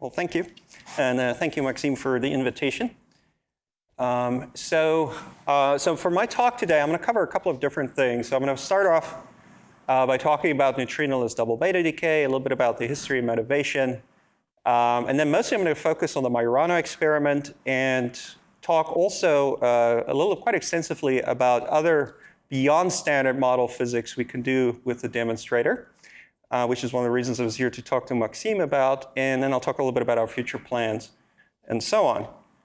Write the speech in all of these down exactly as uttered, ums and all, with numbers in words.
Well, thank you. And uh, thank you, Maxime, for the invitation. Um, so, uh, so for my talk today, I'm going to cover a couple of different things. So I'm going to start off uh, by talking about neutrinoless double beta decay, a little bit about the history and motivation. Um, and then mostly I'm going to focus on the Majorana experiment and talk also uh, a little quite extensively about other beyond standard model physics we can do with the demonstrator. Uh, which is one of the reasons I was here to talk to Maxime about. And then I'll talk a little bit about our future plans and so on.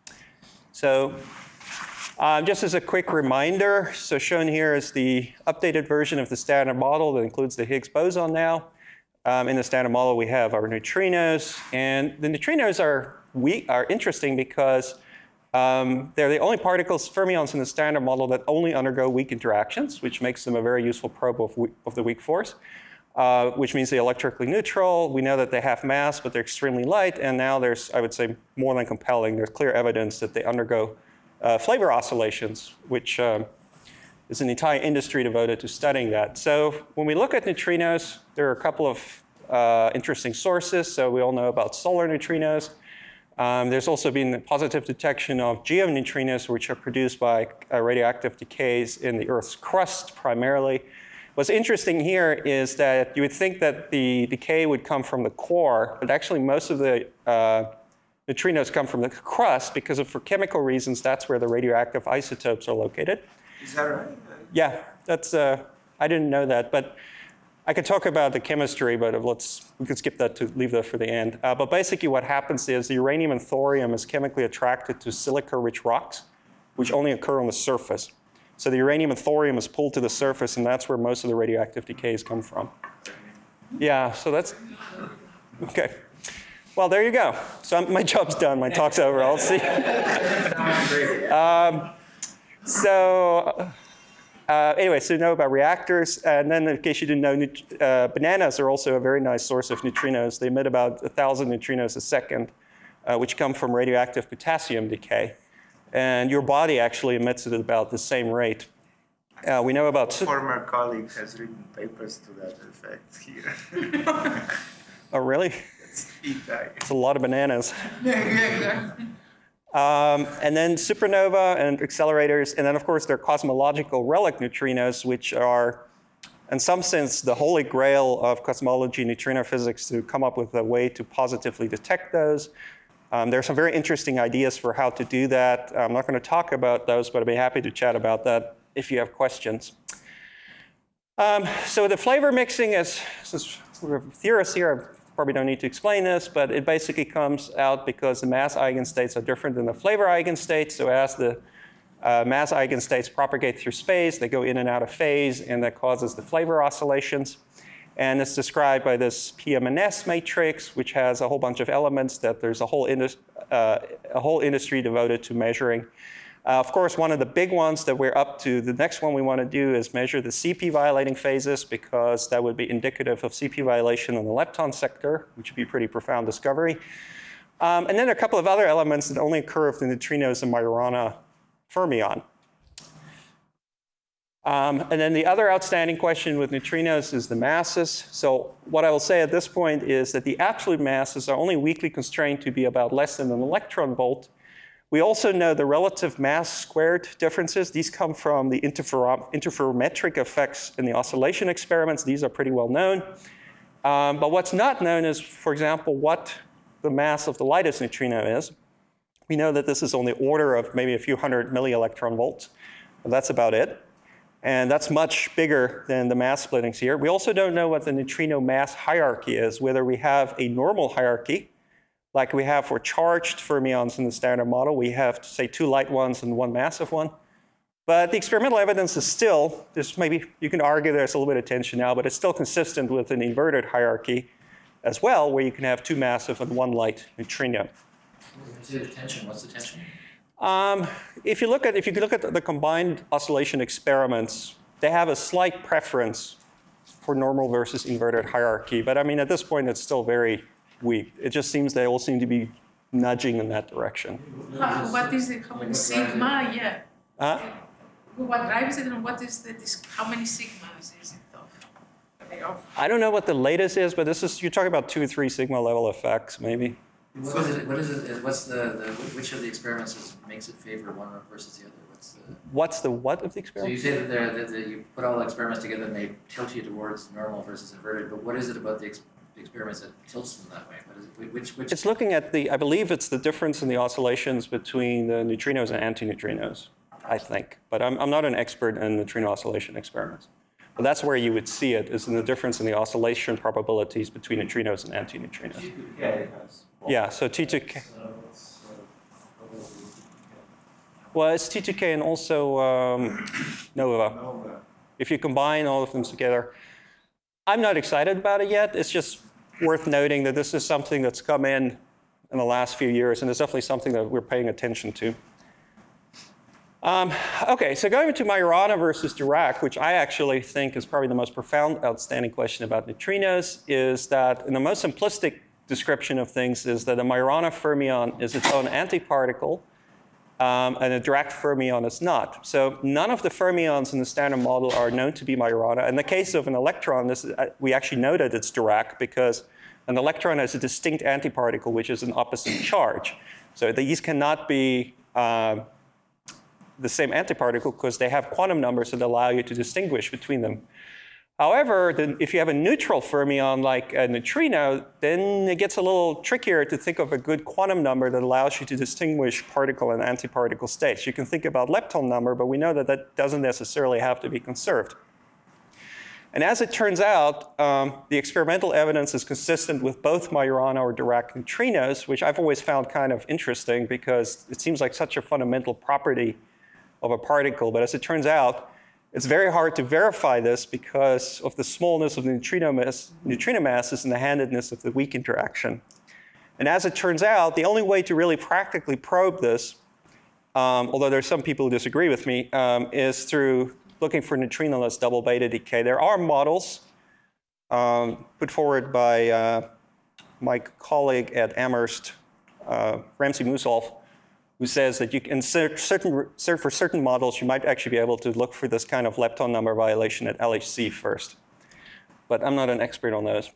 So uh, just as a quick reminder, so shown here is the updated version of the standard model that includes the Higgs boson now. Um, in the standard model, we have our neutrinos. And the neutrinos are, weak, are interesting because um, they're the only particles, fermions, in the standard model that only undergo weak interactions, which makes them a very useful probe of, of the weak force. Uh, which means they're electrically neutral. We know that they have mass, but they're extremely light. And now there's, I would say, more than compelling. There's clear evidence that they undergo uh, flavor oscillations, which um, is an entire industry devoted to studying that. So when we look at neutrinos, there are a couple of uh, interesting sources. So we all know about solar neutrinos. Um, there's also been positive detection of geoneutrinos, which are produced by uh, radioactive decays in the Earth's crust primarily. What's interesting here is that you would think that the decay would come from the core, but actually most of the uh, neutrinos come from the crust because of, for chemical reasons, that's where the radioactive isotopes are located. Is that right? Yeah, that's, uh, I didn't know that, but I could talk about the chemistry, but let's, we could skip that to leave that for the end. Uh, but basically what happens is the uranium and thorium is chemically attracted to silica-rich rocks, which only occur on the surface. So the uranium and thorium is pulled to the surface, and that's where most of the radioactive decays come from. Yeah, so that's, okay. Well, there you go. So I'm, my job's done. My talk's over. I'll see. um, so uh, anyway, so you know about reactors. And then in case you didn't know, uh, bananas are also a very nice source of neutrinos. They emit about one thousand neutrinos a second, uh, which come from radioactive potassium decay. And your body actually emits it at about the same rate. Uh, we know about... A former colleague has written papers to that effect here. Oh, really? It's E-type. It's a lot of bananas. Yeah, exactly. Um, and then supernova and accelerators. And then, of course, there are cosmological relic neutrinos, which are, in some sense, the holy grail of cosmology neutrino physics to come up with a way to positively detect those. Um, there are some very interesting ideas for how to do that. I'm not going to talk about those, but I'd be happy to chat about that if you have questions. Um, so the flavor mixing is, since we're theorists here, I probably don't need to explain this, but it basically comes out because the mass eigenstates are different than the flavor eigenstates. So as the uh, mass eigenstates propagate through space, they go in and out of phase, and that causes the flavor oscillations. And it's described by this P M N S matrix, which has a whole bunch of elements that there's a whole, indus uh, a whole industry devoted to measuring. Uh, of course, one of the big ones that we're up to, the next one we want to do is measure the C P violating phases, because that would be indicative of C P violation in the lepton sector, which would be a pretty profound discovery. Um, and then there are a couple of other elements that only occur if the neutrinos in Majorana fermion. Um, and then the other outstanding question with neutrinos is the masses. So what I will say at this point is that the absolute masses are only weakly constrained to be about less than an electron volt. We also know the relative mass squared differences. These come from the interfer interferometric effects in the oscillation experiments. These are pretty well known. Um, but what's not known is, for example, what the mass of the lightest neutrino is. We know that this is on the order of maybe a few hundred millielectron volts. But that's about it. And that's much bigger than the mass splittings here. We also don't know what the neutrino mass hierarchy is, whether we have a normal hierarchy, like we have for charged fermions in the standard model. We have, say, two light ones and one massive one. But the experimental evidence is still, there's maybe, you can argue there's a little bit of tension now, but it's still consistent with an inverted hierarchy as well, where you can have two massive and one light neutrino. What's the tension? What's the tension? Um, if you look at if you look at the combined oscillation experiments, they have a slight preference for normal versus inverted hierarchy. But I mean, at this point, it's still very weak. It just seems they all seem to be nudging in that direction. How, what is it? How many sigma? Yeah. Huh? What drives it, and what is the this, how many sigmas is it though? I don't know what the latest is, but this is you're talking about two or three sigma level effects, maybe. What is it, what is it, what's the, the, which of the experiments is, makes it favor one versus the other? What's the? What's the what of the So you experiment? say that, they're, that, that you put all the experiments together and they tilt you towards normal versus inverted, but what is it about the, ex the experiments that tilts them that way? What is it, which, which? It's looking at the, I believe it's the difference in the oscillations between the neutrinos and antineutrinos, I think. But I'm, I'm not an expert in neutrino oscillation experiments. But that's where you would see it, is in the difference in the oscillation probabilities between neutrinos and antineutrinos. T two K has. Yeah, so T two K. So it's, uh, probably- Well, it's T two K and also um, Nova. Nova. If you combine all of them together. I'm not excited about it yet. It's just worth noting that this is something that's come in in the last few years, and it's definitely something that we're paying attention to. Um, OK, so going to Majorana versus Dirac, which I actually think is probably the most profound, outstanding question about neutrinos, is that in the most simplistic description of things is that a Majorana fermion is its own antiparticle, um, and a Dirac fermion is not. So none of the fermions in the Standard Model are known to be Majorana. In the case of an electron, this is, uh, we actually know that it's Dirac because an electron has a distinct antiparticle, which is an opposite charge. So these cannot be uh, the same antiparticle because they have quantum numbers that allow you to distinguish between them. However, then if you have a neutral fermion like a neutrino, then it gets a little trickier to think of a good quantum number that allows you to distinguish particle and antiparticle states. You can think about lepton number, but we know that that doesn't necessarily have to be conserved. And as it turns out, um, the experimental evidence is consistent with both Majorana or Dirac neutrinos, which I've always found kind of interesting because it seems like such a fundamental property of a particle. But as it turns out, it's very hard to verify this because of the smallness of the neutrino, mass, neutrino masses and the handedness of the weak interaction. And as it turns out, the only way to really practically probe this, um, although there's some people who disagree with me, um, is through looking for neutrinoless double beta decay. There are models um, put forward by uh, my colleague at Amherst, uh, Ramsey Musolf, who says that you can, certain, for certain models, you might actually be able to look for this kind of lepton number violation at L H C first. But I'm not an expert on those.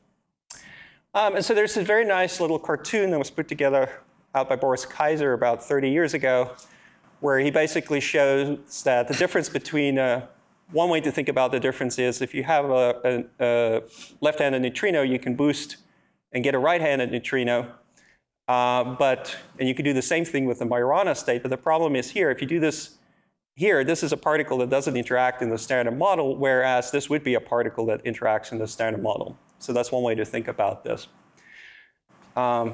Um, and so there's this very nice little cartoon that was put together out by Boris Kaiser about thirty years ago, where he basically shows that the difference between, uh, one way to think about the difference is if you have a, a, a left-handed neutrino, you can boost and get a right-handed neutrino. Uh, but, and you can do the same thing with the Majorana state, but the problem is here, if you do this here, this is a particle that doesn't interact in the Standard Model, whereas this would be a particle that interacts in the Standard Model. So that's one way to think about this. Um,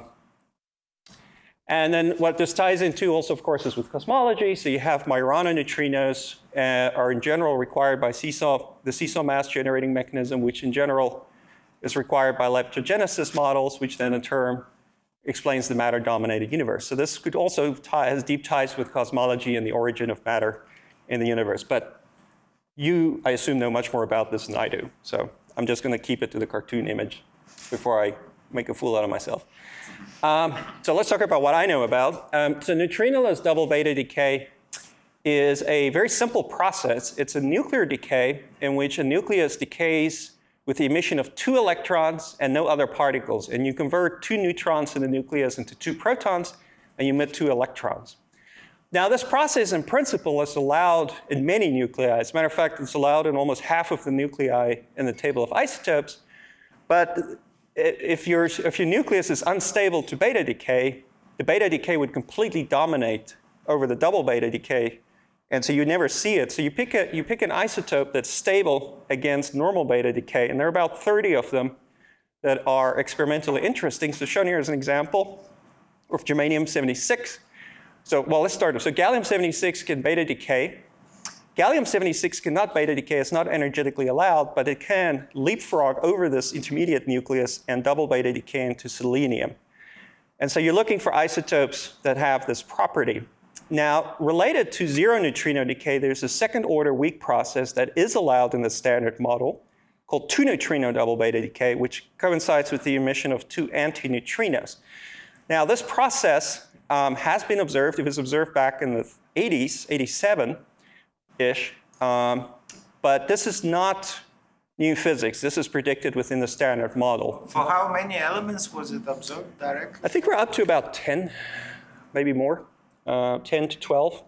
and then what this ties into also, of course, is with cosmology. So you have Majorana neutrinos uh, are in general required by seesaw, the seesaw mass generating mechanism, which in general is required by leptogenesis models, which then in turn explains the matter-dominated universe. So this could also tie, has deep ties with cosmology and the origin of matter in the universe. But you, I assume, know much more about this than I do. So I'm just going to keep it to the cartoon image before I make a fool out of myself. Um, so let's talk about what I know about. Um, so neutrinoless double beta decay is a very simple process. It's a nuclear decay in which a nucleus decays with the emission of two electrons and no other particles. And you convert two neutrons in the nucleus into two protons, and you emit two electrons. Now, this process, in principle, is allowed in many nuclei. As a matter of fact, it's allowed in almost half of the nuclei in the table of isotopes. But if, your if your nucleus is unstable to beta decay, the beta decay would completely dominate over the double beta decay. And so you never see it. So you pick, a, you pick an isotope that's stable against normal beta decay, and there are about thirty of them that are experimentally interesting. So shown here is an example of germanium seventy-six. So, well, let's start. So gallium seventy-six can beta decay. Gallium seventy-six cannot beta decay. It's not energetically allowed, but it can leapfrog over this intermediate nucleus and double beta decay into selenium. And so you're looking for isotopes that have this property. Now, related to zero neutrino decay, there's a second order weak process that is allowed in the Standard Model called two neutrino double beta decay, which coincides with the emission of two antineutrinos. Now, this process um, has been observed. It was observed back in the eighties, eighty-seven-ish. Um, but this is not new physics. This is predicted within the standard model. For how many elements was it observed directly? I think we're up to about ten, maybe more, uh, ten to twelve.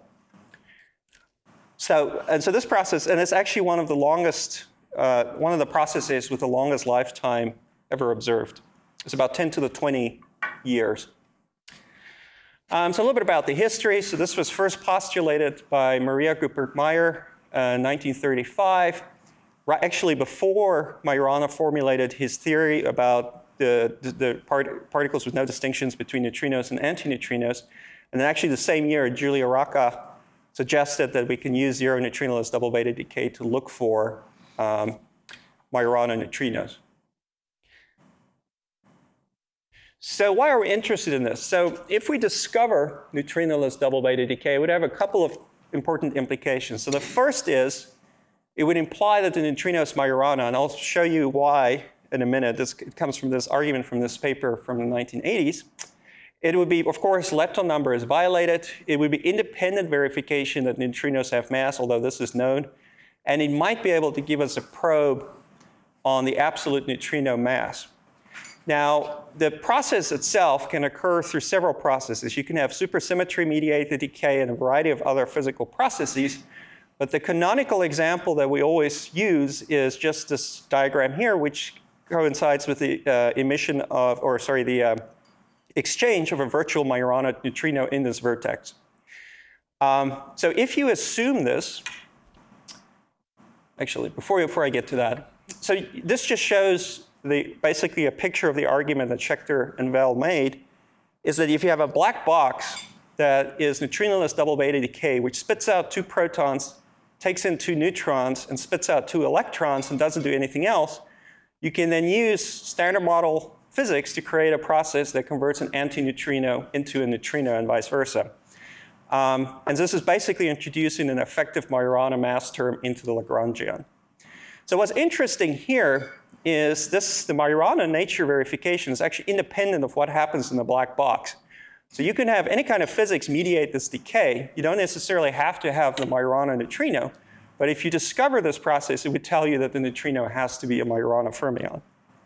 So, and so this process, and it's actually one of the longest, uh, one of the processes with the longest lifetime ever observed. It's about ten to the twenty years. Um, so a little bit about the history. So this was first postulated by Maria Guppert-Meyer uh, in nineteen thirty-five, right, actually before Majorana formulated his theory about the, the, the part, particles with no distinctions between neutrinos and antineutrinos. And then actually the same year, Giulia Racah suggested that we can use zero neutrinoless double beta decay to look for um, Majorana neutrinos. So why are we interested in this? So if we discover neutrinoless double beta decay, it would have a couple of important implications. So the first is, it would imply that the neutrino is Majorana, and I'll show you why in a minute. This comes from this argument from this paper from the nineteen eighties. It would be, of course, lepton number is violated. It would be independent verification that neutrinos have mass, although this is known. And it might be able to give us a probe on the absolute neutrino mass. Now, the process itself can occur through several processes. You can have supersymmetry-mediated decay and a variety of other physical processes. But the canonical example that we always use is just this diagram here, which coincides with the uh, emission of, or sorry, the uh, exchange of a virtual Majorana neutrino in this vertex. Um, so if you assume this, actually, before, before I get to that, so this just shows the, basically a picture of the argument that Schechter and Vell made, is that if you have a black box that is neutrinoless double beta decay, which spits out two protons, takes in two neutrons, and spits out two electrons and doesn't do anything else, you can then use standard model physics to create a process that converts an antineutrino into a neutrino and vice versa. Um, and this is basically introducing an effective Majorana mass term into the Lagrangian. So what's interesting here is this, the Majorana nature verification is actually independent of what happens in the black box. So you can have any kind of physics mediate this decay. You don't necessarily have to have the Majorana neutrino. But if you discover this process, it would tell you that the neutrino has to be a Majorana fermion.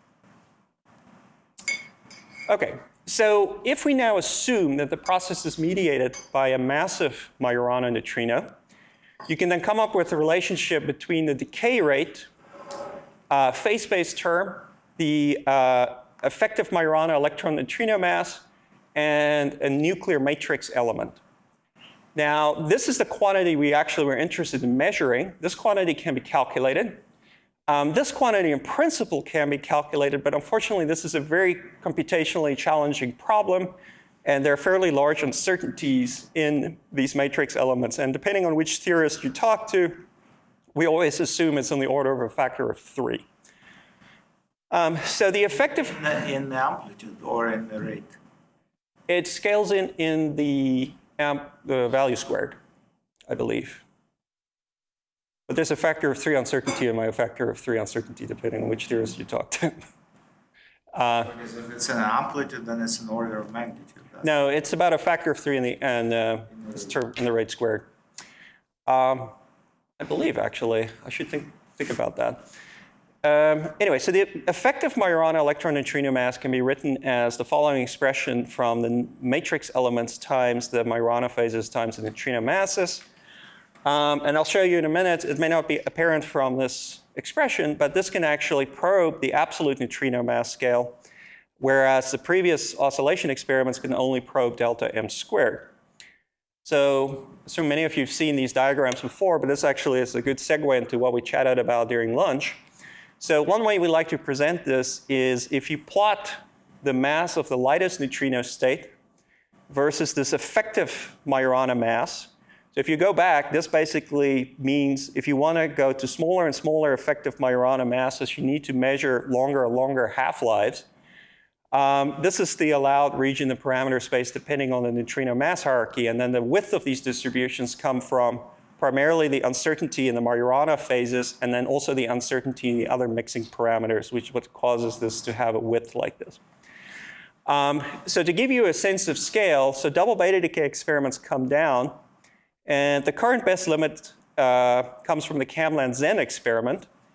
OK, so if we now assume that the process is mediated by a massive Majorana neutrino, you can then come up with a relationship between the decay rate, uh, phase-space term, the uh, effective Majorana electron neutrino mass, and a nuclear matrix element. Now, this is the quantity we actually were interested in measuring. This quantity can be calculated. Um, this quantity in principle can be calculated, but unfortunately this is a very computationally challenging problem, and there are fairly large uncertainties in these matrix elements. And depending on which theorist you talk to, we always assume it's on the order of a factor of three. Um, so the effective... In the, in the amplitude or in the rate? It scales in in the, amp, the value squared, I believe. But there's a factor of three uncertainty and a factor of three uncertainty, depending on which theorist you talk to. uh, Because if it's an amplitude, then it's an order of magnitude. no, it's about a factor of three in the, and, uh, this term in the rate squared. Um, I believe, actually. I should think, think about that. Um, anyway, so the effective Majorana electron neutrino mass can be written as the following expression from the matrix elements times the Majorana phases times the neutrino masses. Um, and I'll show you in a minute. It may not be apparent from this expression, but this can actually probe the absolute neutrino mass scale, whereas the previous oscillation experiments can only probe delta m squared. So, so many of you have seen these diagrams before, but this actually is a good segue into what we chatted about during lunch. So one way we like to present this is if you plot the mass of the lightest neutrino state versus this effective Majorana mass. So if you go back, this basically means if you want to go to smaller and smaller effective Majorana masses, you need to measure longer and longer half-lives. Um, this is the allowed region in parameter space depending on the neutrino mass hierarchy. And then the width of these distributions come from primarily the uncertainty in the Majorana phases, and then also the uncertainty in the other mixing parameters, which is what causes this to have a width like this. Um, so to give you a sense of scale, so double beta decay experiments come down, and the current best limit uh, comes from the Kamlan-Zen experiment.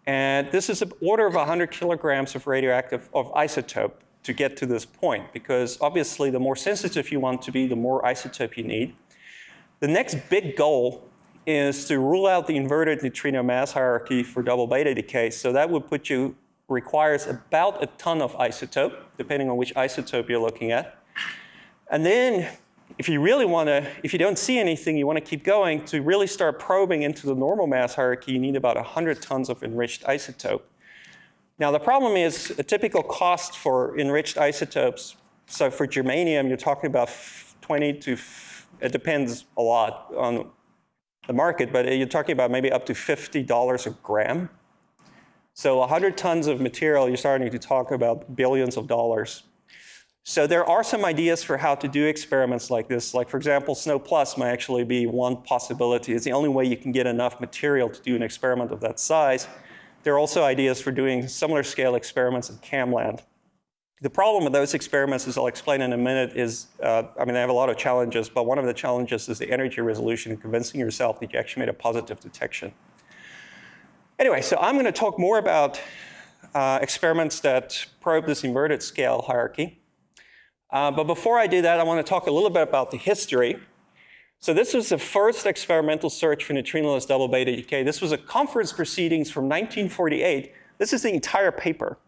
And this is an order of one hundred kilograms of radioactive of isotope to get to this point, because obviously the more sensitive you want to be, the more isotope you need. The next big goal is to rule out the inverted neutrino mass hierarchy for double beta decay. So that would put you, requires about a ton of isotope, depending on which isotope you're looking at. And then if you really want to, if you don't see anything, you want to keep going, to really start probing into the normal mass hierarchy, you need about one hundred tons of enriched isotope. Now the problem is a typical cost for enriched isotopes. So for germanium, you're talking about twenty to, it depends a lot on the market, but you're talking about maybe up to fifty dollars a gram. So one hundred tons of material, you're starting to talk about billions of dollars. So there are some ideas for how to do experiments like this. Like, for example, SNO Plus might actually be one possibility. It's the only way you can get enough material to do an experiment of that size. There are also ideas for doing similar scale experiments in CAMLAND. The problem with those experiments, as I'll explain in a minute, is, uh, I mean, they have a lot of challenges, but one of the challenges is the energy resolution and convincing yourself that you actually made a positive detection. Anyway, so I'm going to talk more about uh, experiments that probe this inverted scale hierarchy. Uh, but before I do that, I want to talk a little bit about the history. So this was the first experimental search for neutrinoless double beta decay. This was a conference proceedings from nineteen forty-eight. This is the entire paper.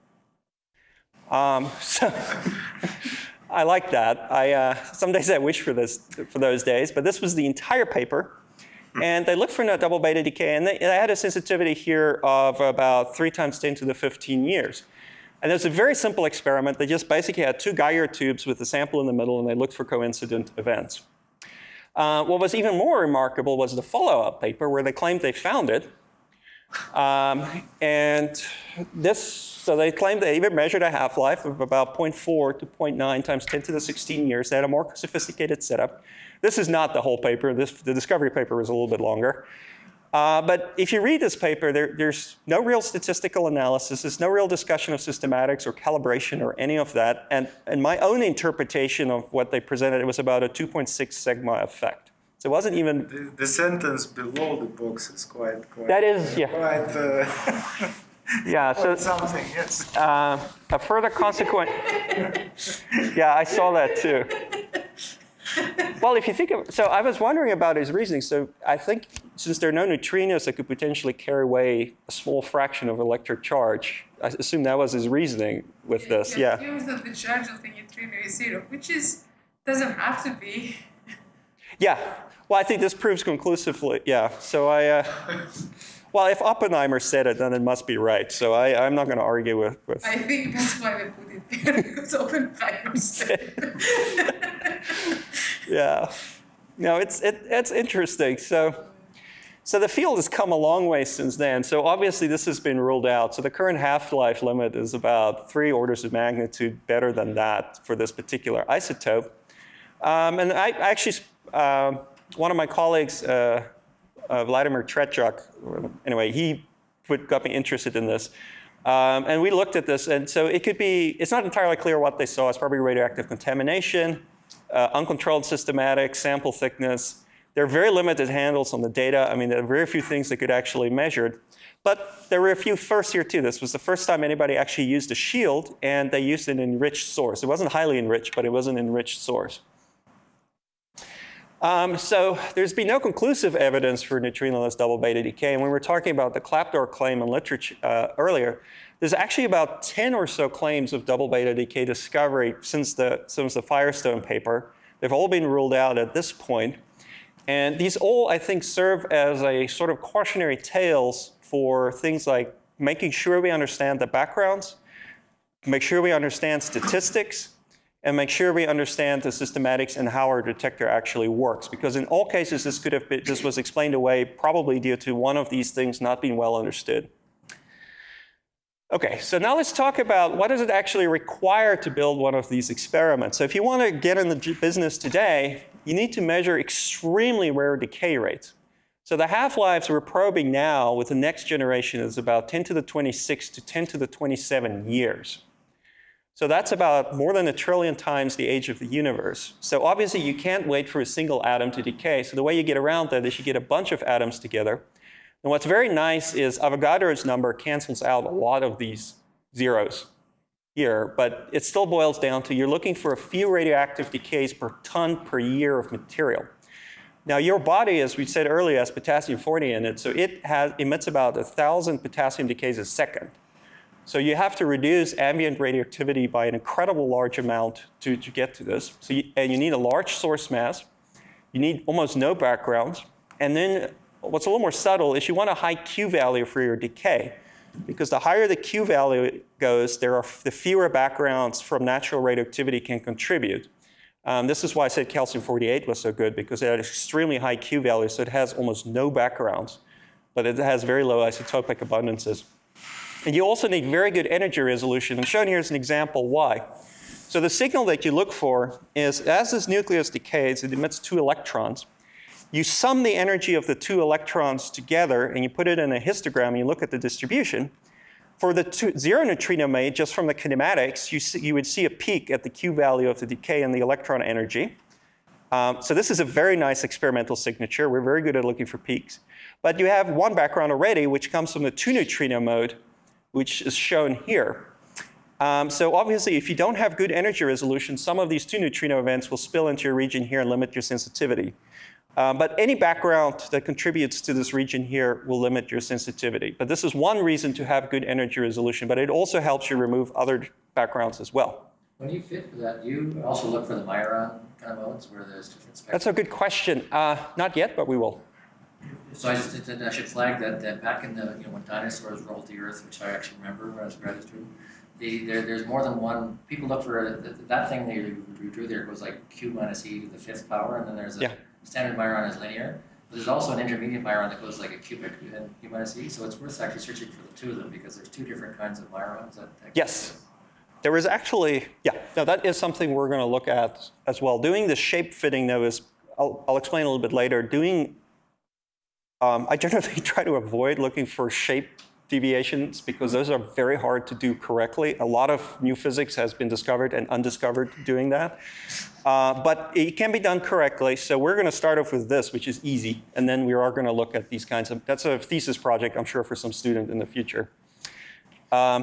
Um, so I like that. I, uh, some days I wish for, this, for those days, but this was the entire paper. And they looked for double beta decay, and they, they had a sensitivity here of about three times ten to the fifteen years. And there's a very simple experiment. They just basically had two Geiger tubes with a sample in the middle, and they looked for coincident events. Uh, what was even more remarkable was the follow-up paper where they claimed they found it. Um, and this, so they claimed they even measured a half-life of about zero point four to zero point nine times ten to the sixteen years. They had a more sophisticated setup. This is not the whole paper. This, the discovery paper was a little bit longer. Uh, but if you read this paper, there, there's no real statistical analysis. There's no real discussion of systematics or calibration or any of that. And, and my own interpretation of what they presented, it was about a two point six sigma effect. So it wasn't even... The, the sentence below the box is quite... quite that is, yeah. Quite, uh, yeah, so... quite something, yes. Uh, a further consequence... yeah, I saw that too. Well, if you think of, so I was wondering about his reasoning. So I think since there are no neutrinos that could potentially carry away a small fraction of electric charge, I assume that was his reasoning with this, Yeah. yeah. It assumes that the charge of the neutrino is zero, which is, doesn't have to be. Yeah, well, I think this proves conclusively, yeah. So I, uh, well, if Oppenheimer said it, then it must be right. So I, I'm not going to argue with, with... I think that's why they put it there, because Oppenheimer said it. Yeah, no, it's it, it's interesting. So, so the field has come a long way since then. So obviously this has been ruled out. So the current half-life limit is about three orders of magnitude better than that for this particular isotope. Um, and I actually, uh, one of my colleagues, uh, uh, Vladimir Trechak, anyway, he put, got me interested in this. Um, and we looked at this, and so it could be, it's not entirely clear what they saw. It's probably radioactive contamination. Uh, uncontrolled systematic, sample thickness. There are very limited handles on the data. I mean, there are very few things that could actually measured. But there were a few firsts here too. This was the first time anybody actually used a shield, and they used an enriched source. It wasn't highly enriched, but it was an enriched source. Um, so there's been no conclusive evidence for neutrinoless double beta decay. And when we were talking about the Klapdor claim in literature uh, earlier, there's actually about ten or so claims of double beta decay discovery since the, since the Firestone paper. They've all been ruled out at this point. And these all, I think, serve as a sort of cautionary tales for things like making sure we understand the backgrounds, make sure we understand statistics, and make sure we understand the systematics and how our detector actually works. Because in all cases, this could have been, this was explained away probably due to one of these things not being well understood. Okay, so now let's talk about what does it actually require to build one of these experiments. So if you want to get in the business today, you need to measure extremely rare decay rates. So the half-lives we're probing now with the next generation is about ten to the twenty-six to ten to the twenty-seven years. So that's about more than a trillion times the age of the universe. So obviously you can't wait for a single atom to decay. So the way you get around that is you get a bunch of atoms together. And what's very nice is Avogadro's number cancels out a lot of these zeros here, but it still boils down to you're looking for a few radioactive decays per ton per year of material. Now, your body, as we said earlier, has potassium forty in it, so it has, emits about one thousand potassium decays a second. So you have to reduce ambient radioactivity by an incredible large amount to, to get to this. So you, and you need a large source mass. You need almost no backgrounds. And then what's a little more subtle is you want a high Q value for your decay. Because the higher the Q value goes, there are the fewer backgrounds from natural radioactivity can contribute. Um, this is why I said calcium forty-eight was so good, because it had extremely high Q value, so it has almost no backgrounds, but it has very low isotopic abundances. And you also need very good energy resolution, and shown here is an example why. So the signal that you look for is, as this nucleus decays, it emits two electrons. You sum the energy of the two electrons together, and you put it in a histogram, and you look at the distribution. For the two, zero neutrino mate, just from the kinematics, you, see, you would see a peak at the Q value of the decay and the electron energy. Um, so this is a very nice experimental signature. We're very good at looking for peaks. But you have one background already, which comes from the two neutrino mode, which is shown here. Um, so obviously, if you don't have good energy resolution, some of these two neutrino events will spill into your region here and limit your sensitivity. Uh, but any background that contributes to this region here will limit your sensitivity. But this is one reason to have good energy resolution, but it also helps you remove other backgrounds as well. When you fit for that, do you also look for the Majoran kind of modes where there's different spectra? That's a good question. Uh, not yet, but we will. So I just did, I should flag that, that back in the, you know, when dinosaurs rolled the earth, which I actually remember when I was a graduate student, the, there, there's more than one, people look for, a, that thing that you, you drew there goes like Q minus E to the fifth power, and then there's a Yeah. standard Majoran is linear. But there's also an intermediate Majoran that goes like a cubic and Q minus E, so it's worth actually searching for the two of them because there's two different kinds of Majorans. That, that Yes. There is actually, yeah, no, that is something we're going to look at as well. Doing the shape fitting, though, is, I'll, I'll explain a little bit later. Doing, um, I generally try to avoid looking for shape deviations because those are very hard to do correctly. A lot of new physics has been discovered and undiscovered doing that. Uh, but it can be done correctly. So we're going to start off with this, which is easy. And then we are going to look at these kinds of, that's a thesis project, I'm sure, for some student in the future. Um,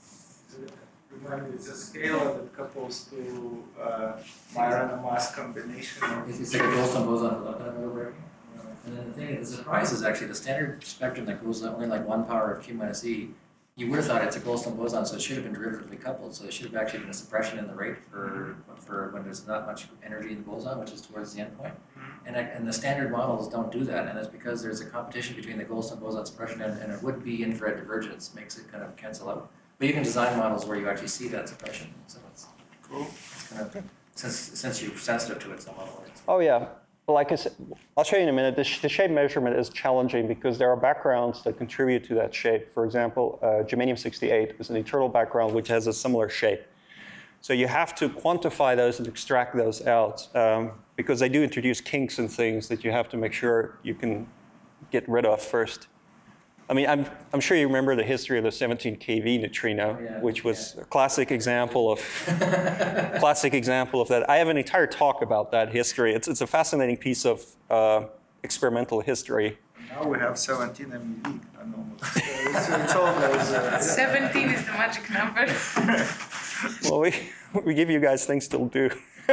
Remind me, it's a scale that couples to uh, Majorana mass combination. It's, it's like a Goldstone boson without that over. And then the thing, the surprise is actually the standard spectrum that goes only like one power of Q minus E. You would have thought it's a Goldstone boson, so it should have been derivatively coupled. So it should have actually been a suppression in the rate for for when there's not much energy in the boson, which is towards the end point. And, and the standard models don't do that, and it's because there's a competition between the Goldstone boson suppression and, and a would-be infrared divergence makes it kind of cancel out. But you can design models where you actually see that suppression. So it's, Cool. it's kind of, since, since you're sensitive to it, it's a model. It's, Oh, yeah. Like I said, I'll show you in a minute. The, sh the shape measurement is challenging because there are backgrounds that contribute to that shape. For example, uh, germanium sixty-eight is an eternal background which has a similar shape. So you have to quantify those and extract those out um, because they do introduce kinks and things that you have to make sure you can get rid of first. I mean, I'm, I'm sure you remember the history of the seventeen K V neutrino, yeah, which was yeah. a classic example of classic example of that. I have an entire talk about that history. It's, it's a fascinating piece of uh, experimental history. Now we have seventeen M E V anomalous. So it's, it's all those. Uh, seventeen is the magic number. Well, we, we give you guys things to do.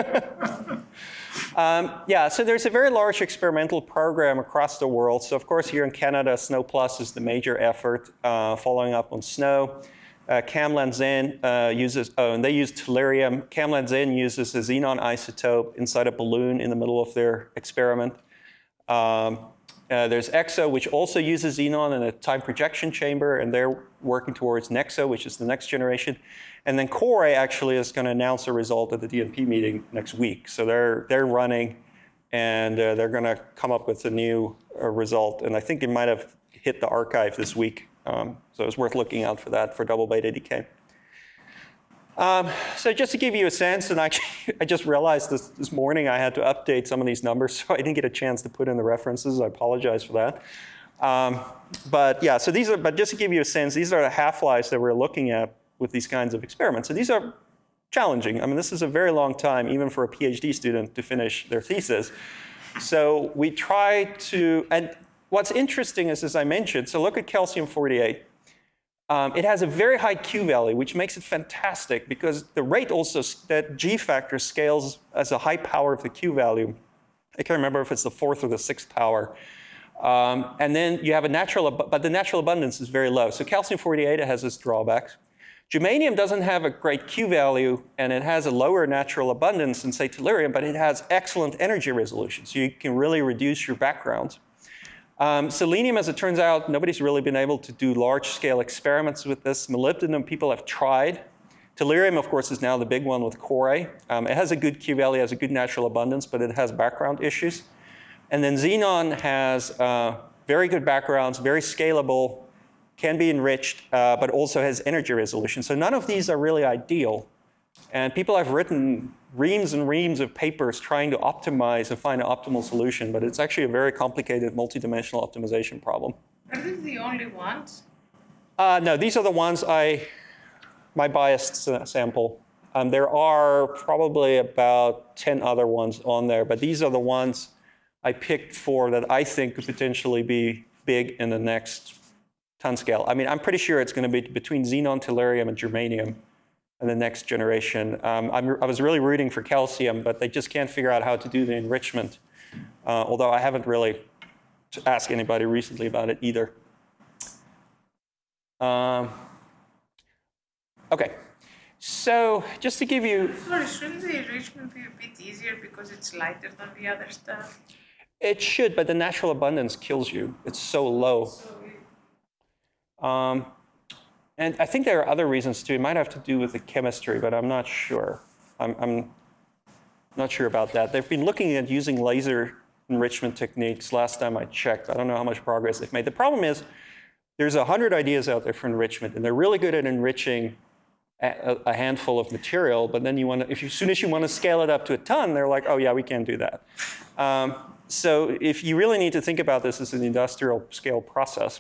um, yeah, so there's a very large experimental program across the world. So of course, here in Canada, SNOW+ is the major effort, uh, following up on SNOW. Uh, CamLanZ uh, uses, oh, and they use tellurium. CamLanZ uses a xenon isotope inside a balloon in the middle of their experiment. Um, uh, there's EXO, which also uses xenon in a time projection chamber, and they're working towards NEXO, which is the next generation. And then Core actually is going to announce a result at the D N P meeting next week. So they're, they're running, and uh, they're going to come up with a new uh, result. And I think it might have hit the archive this week. Um, so it's worth looking out for that for double beta decay. Um, so just to give you a sense, and I, I just realized this, this morning I had to update some of these numbers, so I didn't get a chance to put in the references. I apologize for that. Um, but yeah, so these are, but just to give you a sense, these are the half-lives that we're looking at with these kinds of experiments. So these are challenging. I mean, this is a very long time, even for a PhD student, to finish their thesis. So we try to, and what's interesting is, as I mentioned, so look at calcium forty-eight. Um, it has a very high Q value, which makes it fantastic because the rate also, that G factor scales as a high power of the Q value. I can't remember if it's the fourth or the sixth power. Um, and then you have a natural, but the natural abundance is very low. So calcium forty-eight has its drawbacks. Germanium doesn't have a great Q value, and it has a lower natural abundance than, say, tellurium, but it has excellent energy resolution, so you can really reduce your background. Um, selenium, as it turns out, nobody's really been able to do large-scale experiments with this. Molybdenum, people have tried. Tellurium, of course, is now the big one with Cora. Um, it has a good Q value, has a good natural abundance, but it has background issues. And then xenon has uh, very good backgrounds, very scalable, can be enriched, uh, but also has energy resolution. So none of these are really ideal. And people have written reams and reams of papers trying to optimize and find an optimal solution, but it's actually a very complicated multidimensional optimization problem. Are these the only ones? Uh, no, these are the ones I, my biased sample. Um, there are probably about ten other ones on there, but these are the ones I picked for that I think could potentially be big in the next ton scale. I mean, I'm pretty sure it's going to be between xenon, tellurium, and germanium in the next generation. Um, I'm, I was really rooting for calcium, but they just can't figure out how to do the enrichment, uh, although I haven't really asked anybody recently about it either. Um, OK, so just to give you... Sorry, shouldn't the enrichment be a bit easier because it's lighter than the other stuff? It should, but the natural abundance kills you. It's so low. So it, Um, and I think there are other reasons too. It might have to do with the chemistry, but I'm not sure. I'm, I'm not sure about that. They've been looking at using laser enrichment techniques last time I checked. I don't know how much progress they've made. The problem is there's a hundred ideas out there for enrichment, and they're really good at enriching a, a handful of material. But then you want to, if you, as soon as you want to scale it up to a ton, they're like, oh yeah, we can't do that. Um, so if you really need to think about this as an industrial scale process.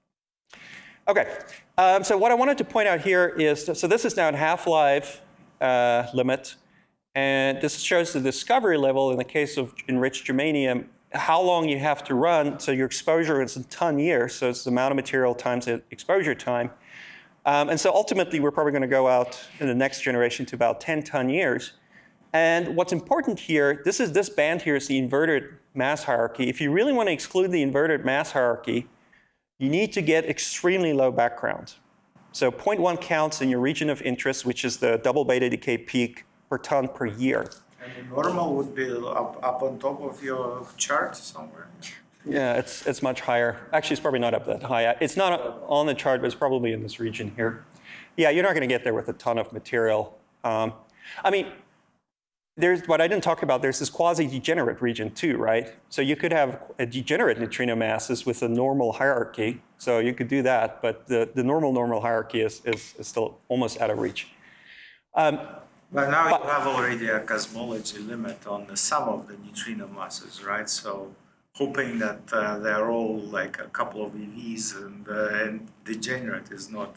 OK, um, so what I wanted to point out here is, so this is now a half-life uh, limit. And this shows the discovery level in the case of enriched germanium, how long you have to run. So your exposure is in ton years. So it's the amount of material times the exposure time. Um, and so ultimately, we're probably going to go out in the next generation to about ten ton years. And what's important here, this is this band here is the inverted mass hierarchy. If you really want to exclude the inverted mass hierarchy, you need to get extremely low background. So zero point one counts in your region of interest, which is the double beta decay peak per ton per year. And the normal would be up, up on top of your chart somewhere. Yeah, it's, it's much higher. Actually, it's probably not up that high. It's not on the chart, but it's probably in this region here. Yeah, you're not going to get there with a ton of material. Um, I mean, there's what I didn't talk about. There's this quasi-degenerate region too, right? So you could have a degenerate neutrino masses with a normal hierarchy. So you could do that, but the, the normal normal hierarchy is, is, is still almost out of reach. Um, But now but, you have already a cosmology limit on the sum of the neutrino masses, right? So hoping that uh, they're all like a couple of E Vs and, uh, and degenerate is not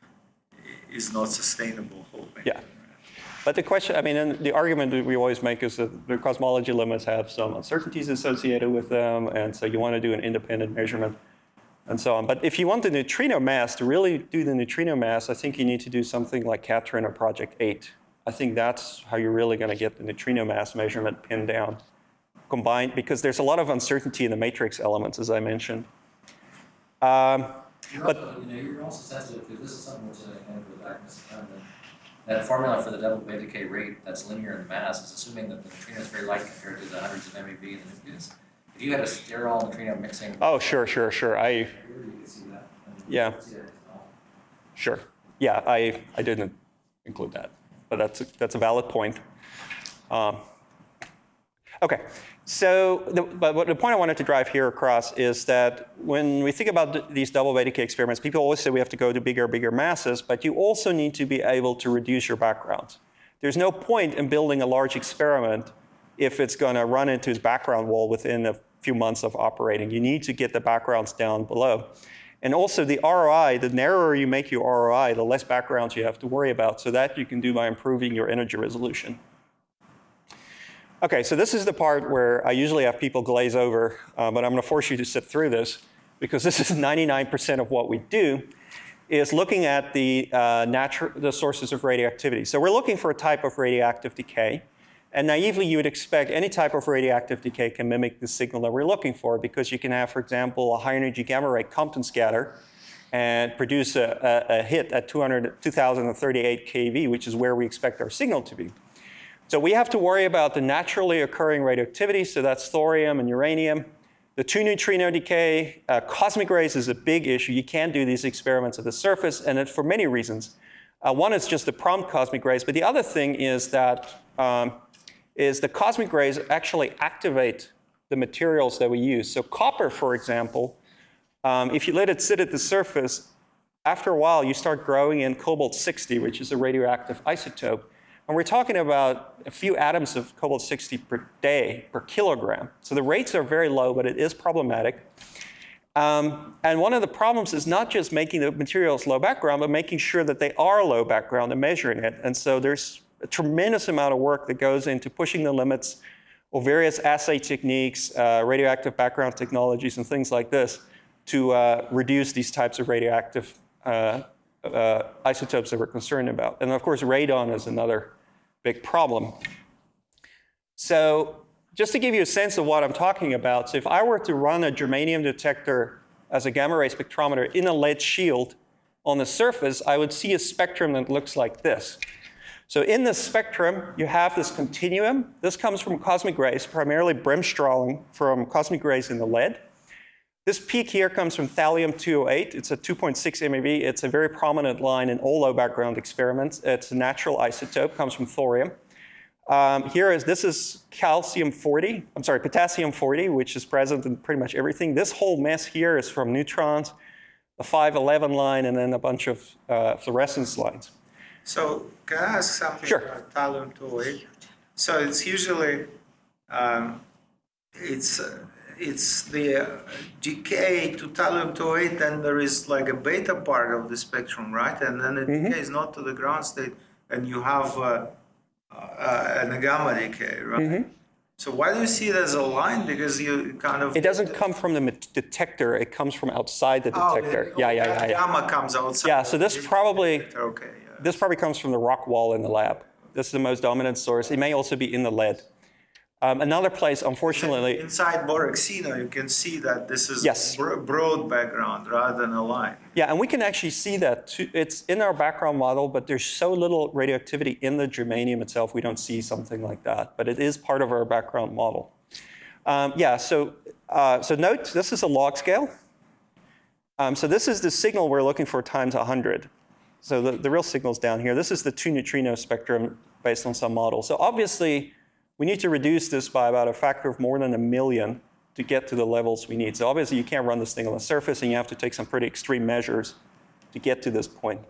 is not sustainable. Hoping. Yeah. But the question, I mean, and the argument that we always make is that the cosmology limits have some uncertainties associated with them, and so you want to do an independent measurement and so on. But if you want the neutrino mass, to really do the neutrino mass, I think you need to do something like Katrin or Project eight. I think that's how you're really going to get the neutrino mass measurement pinned down, combined, because there's a lot of uncertainty in the matrix elements, as I mentioned. Um, You're but also, you know, you're also sensitive to, this is something which I kind of go back to time, that formula for the double beta decay rate that's linear in mass is assuming that the neutrino is very light compared to the hundreds of MeV in the nucleus. If you had a sterile neutrino mixing, oh, sure, sure, sure. I you could see that. And you Yeah. could see that as well. Sure. Yeah, I, I didn't include that, but that's a, that's a valid point. Um, OK, so the, but what the point I wanted to drive here across is that when we think about th these double beta decay experiments, people always say we have to go to bigger, bigger masses, but you also need to be able to reduce your background. There's no point in building a large experiment if it's going to run into its background wall within a few months of operating. You need to get the backgrounds down below. And also the R O I, the narrower you make your R O I, the less backgrounds you have to worry about. So that you can do by improving your energy resolution. Okay, so this is the part where I usually have people glaze over, uh, but I'm going to force you to sit through this because this is ninety-nine percent of what we do, is looking at the, uh, natural, the sources of radioactivity. So we're looking for a type of radioactive decay. And naively, you would expect any type of radioactive decay can mimic the signal that we're looking for, because you can have, for example, a high-energy gamma-ray Compton scatter and produce a, a, a hit at two thousand thirty-eight keV, which is where we expect our signal to be. So we have to worry about the naturally occurring radioactivity, so that's thorium and uranium. The two neutrino decay, uh, cosmic rays is a big issue. You can't do these experiments at the surface, and it, for many reasons. Uh, one is just the prompt cosmic rays, but the other thing is that um, is the cosmic rays actually activate the materials that we use. So copper, for example, um, if you let it sit at the surface, after a while you start growing in cobalt sixty, which is a radioactive isotope. And we're talking about a few atoms of cobalt sixty per day, per kilogram. So the rates are very low, but it is problematic. Um, and one of the problems is not just making the materials low background, but making sure that they are low background and measuring it. And so there's a tremendous amount of work that goes into pushing the limits of various assay techniques, uh, radioactive background technologies, and things like this to uh, reduce these types of radioactive uh, uh, isotopes that we're concerned about. And of course, radon is another big problem. So just to give you a sense of what I'm talking about, so if I were to run a germanium detector as a gamma ray spectrometer in a lead shield on the surface, I would see a spectrum that looks like this. So in this spectrum, you have this continuum. This comes from cosmic rays, primarily bremsstrahlung from cosmic rays in the lead. This peak here comes from thallium two oh eight. It's a two point six MeV. It's a very prominent line in all low background experiments. It's a natural isotope, comes from thorium. Um, here is, this is calcium forty, I'm sorry, potassium forty, which is present in pretty much everything. This whole mess here is from neutrons, the five eleven line, and then a bunch of uh, fluorescence lines. So can I ask something Sure. about thallium two oh eight? So it's usually, um, it's, uh, it's the uh, decay to thallium two oh eight, then there is like a beta part of the spectrum, right? And then it Mm-hmm. decays not to the ground state, and you have uh, uh, a gamma decay, right? Mm-hmm. So why do you see it as a line? Because you kind of... It doesn't come from the detector. It comes from outside the Oh, detector. oh, yeah, yeah, that yeah, yeah. Gamma comes outside. Yeah, so this the probably, detector. Okay, yeah. this probably comes from the rock wall in the lab. This is the most dominant source. It may also be in the lead. Um, another place, unfortunately, Inside Borexino, you can see that this is Yes. bro- broad background rather than a line. yeah, and we can actually see that too. It's in our background model, but there's so little radioactivity in the germanium itself, we don't see something like that. But it is part of our background model. Um, yeah, so, uh, so note, this is a log scale. Um, so this is the signal we're looking for times one hundred. So the, the real signal's down here. This is the two neutrino spectrum based on some model. So obviously, we need to reduce this by about a factor of more than a million to get to the levels we need. So obviously, you can't run this thing on the surface, and you have to take some pretty extreme measures to get to this point.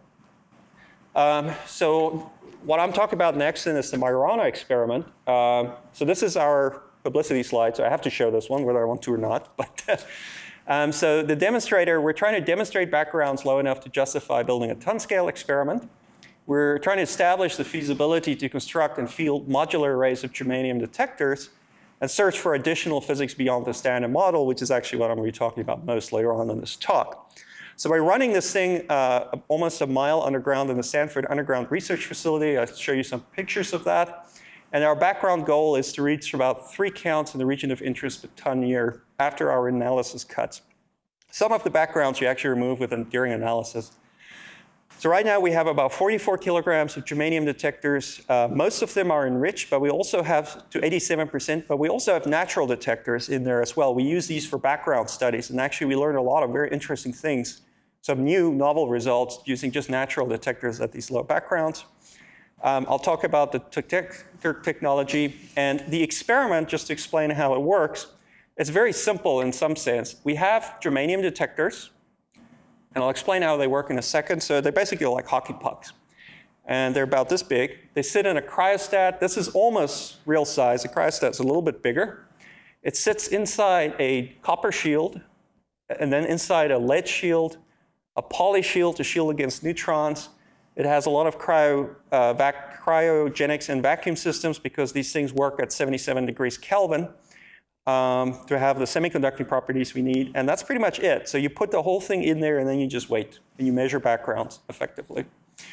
Um, so what I'm talking about next then is the Majorana experiment. Um, so this is our publicity slide, so I have to show this one, whether I want to or not. But um, so the demonstrator, we're trying to demonstrate backgrounds low enough to justify building a ton-scale experiment. We're trying to establish the feasibility to construct and field modular arrays of germanium detectors and search for additional physics beyond the standard model, which is actually what I'm going to be talking about most later on in this talk. So by running this thing uh, almost a mile underground in the Stanford Underground Research Facility, I'll show you some pictures of that. And our background goal is to reach about three counts in the region of interest per ton year after our analysis cuts. Some of the backgrounds you actually remove with them during analysis. So right now we have about forty-four kilograms of germanium detectors. Uh, most of them are enriched, but we also have to eighty-seven percent, but we also have natural detectors in there as well. We use these for background studies, and actually we learned a lot of very interesting things, some new novel results using just natural detectors at these low backgrounds. Um, I'll talk about the detector technology and the experiment, just to explain how it works. It's very simple in some sense. We have germanium detectors, and I'll explain how they work in a second. So they're basically like hockey pucks. And they're about this big. They sit in a cryostat. This is almost real size. The cryostat's a little bit bigger. It sits inside a copper shield, and then inside a lead shield, a poly shield to shield against neutrons. It has a lot of cryo uh, vac cryogenics and vacuum systems, because these things work at seventy-seven degrees Kelvin um, to have the semiconducting properties we need. And that's pretty much it. So you put the whole thing in there, and then you just wait. And you measure backgrounds effectively.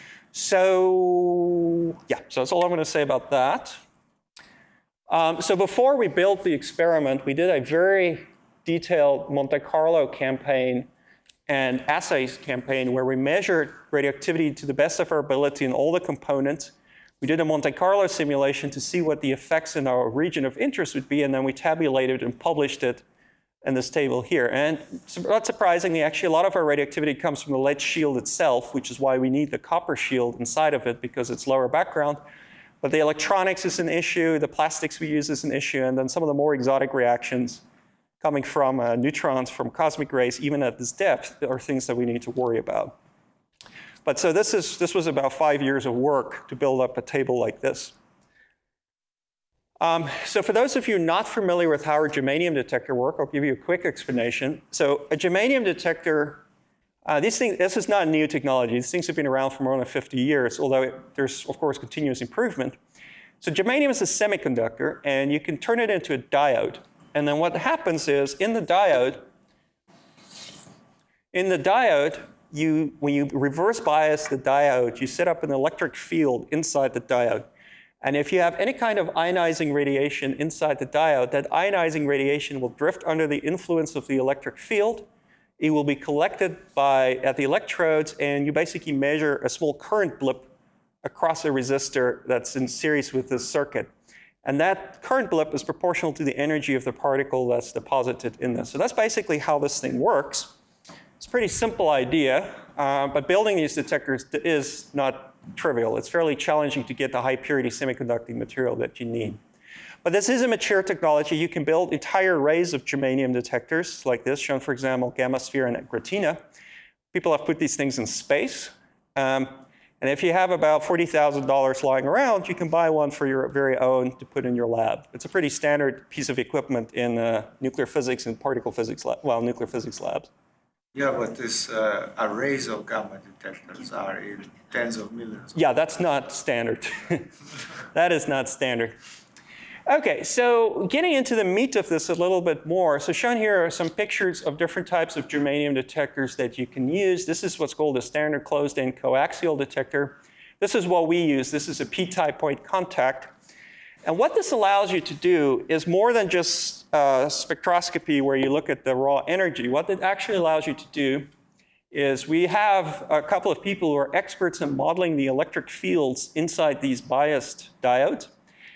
So yeah, so that's all I'm going to say about that. Um, so before we built the experiment, we did a very detailed Monte Carlo campaign and assays campaign where we measured radioactivity to the best of our ability in all the components. We did a Monte Carlo simulation to see what the effects in our region of interest would be, and then we tabulated and published it in this table here. And not surprisingly, actually, a lot of our radioactivity comes from the lead shield itself, which is why we need the copper shield inside of it, because it's lower background. But the electronics is an issue, the plastics we use is an issue, and then some of the more exotic reactions coming from uh, neutrons, from cosmic rays, even at this depth, are things that we need to worry about. But so this, is, this was about five years of work to build up a table like this. Um, so for those of you not familiar with how our germanium detector works, I'll give you a quick explanation. So a germanium detector, uh, these things, this is not new technology. These things have been around for more than fifty years, although it, there's, of course, continuous improvement. So germanium is a semiconductor, and you can turn it into a diode. And then what happens is, in the diode, in the diode, you, when you reverse bias the diode, you set up an electric field inside the diode. And if you have any kind of ionizing radiation inside the diode, that ionizing radiation will drift under the influence of the electric field. It will be collected by, at the electrodes, and you basically measure a small current blip across a resistor that's in series with this circuit. And that current blip is proportional to the energy of the particle that's deposited in this. So that's basically how this thing works. It's a pretty simple idea, uh, but building these detectors is not trivial. It's fairly challenging to get the high purity semiconducting material that you need. But this is a mature technology. You can build entire arrays of germanium detectors like this, shown, for example, Gamasphere and Gratina. People have put these things in space. Um, And if you have about forty thousand dollars lying around, you can buy one for your very own to put in your lab. It's a pretty standard piece of equipment in uh, nuclear physics and particle physics, lab, well, nuclear physics labs. Yeah, but these uh, arrays of gamma detectors are in tens of millions. Yeah, that's not standard. That is not standard. Okay, so getting into the meat of this a little bit more. So shown here are some pictures of different types of germanium detectors that you can use. This is what's called a standard closed-end coaxial detector. This is what we use. This is a p-type point contact. And what this allows you to do is more than just uh, spectroscopy where you look at the raw energy. What it actually allows you to do is we have a couple of people who are experts in modeling the electric fields inside these biased diodes.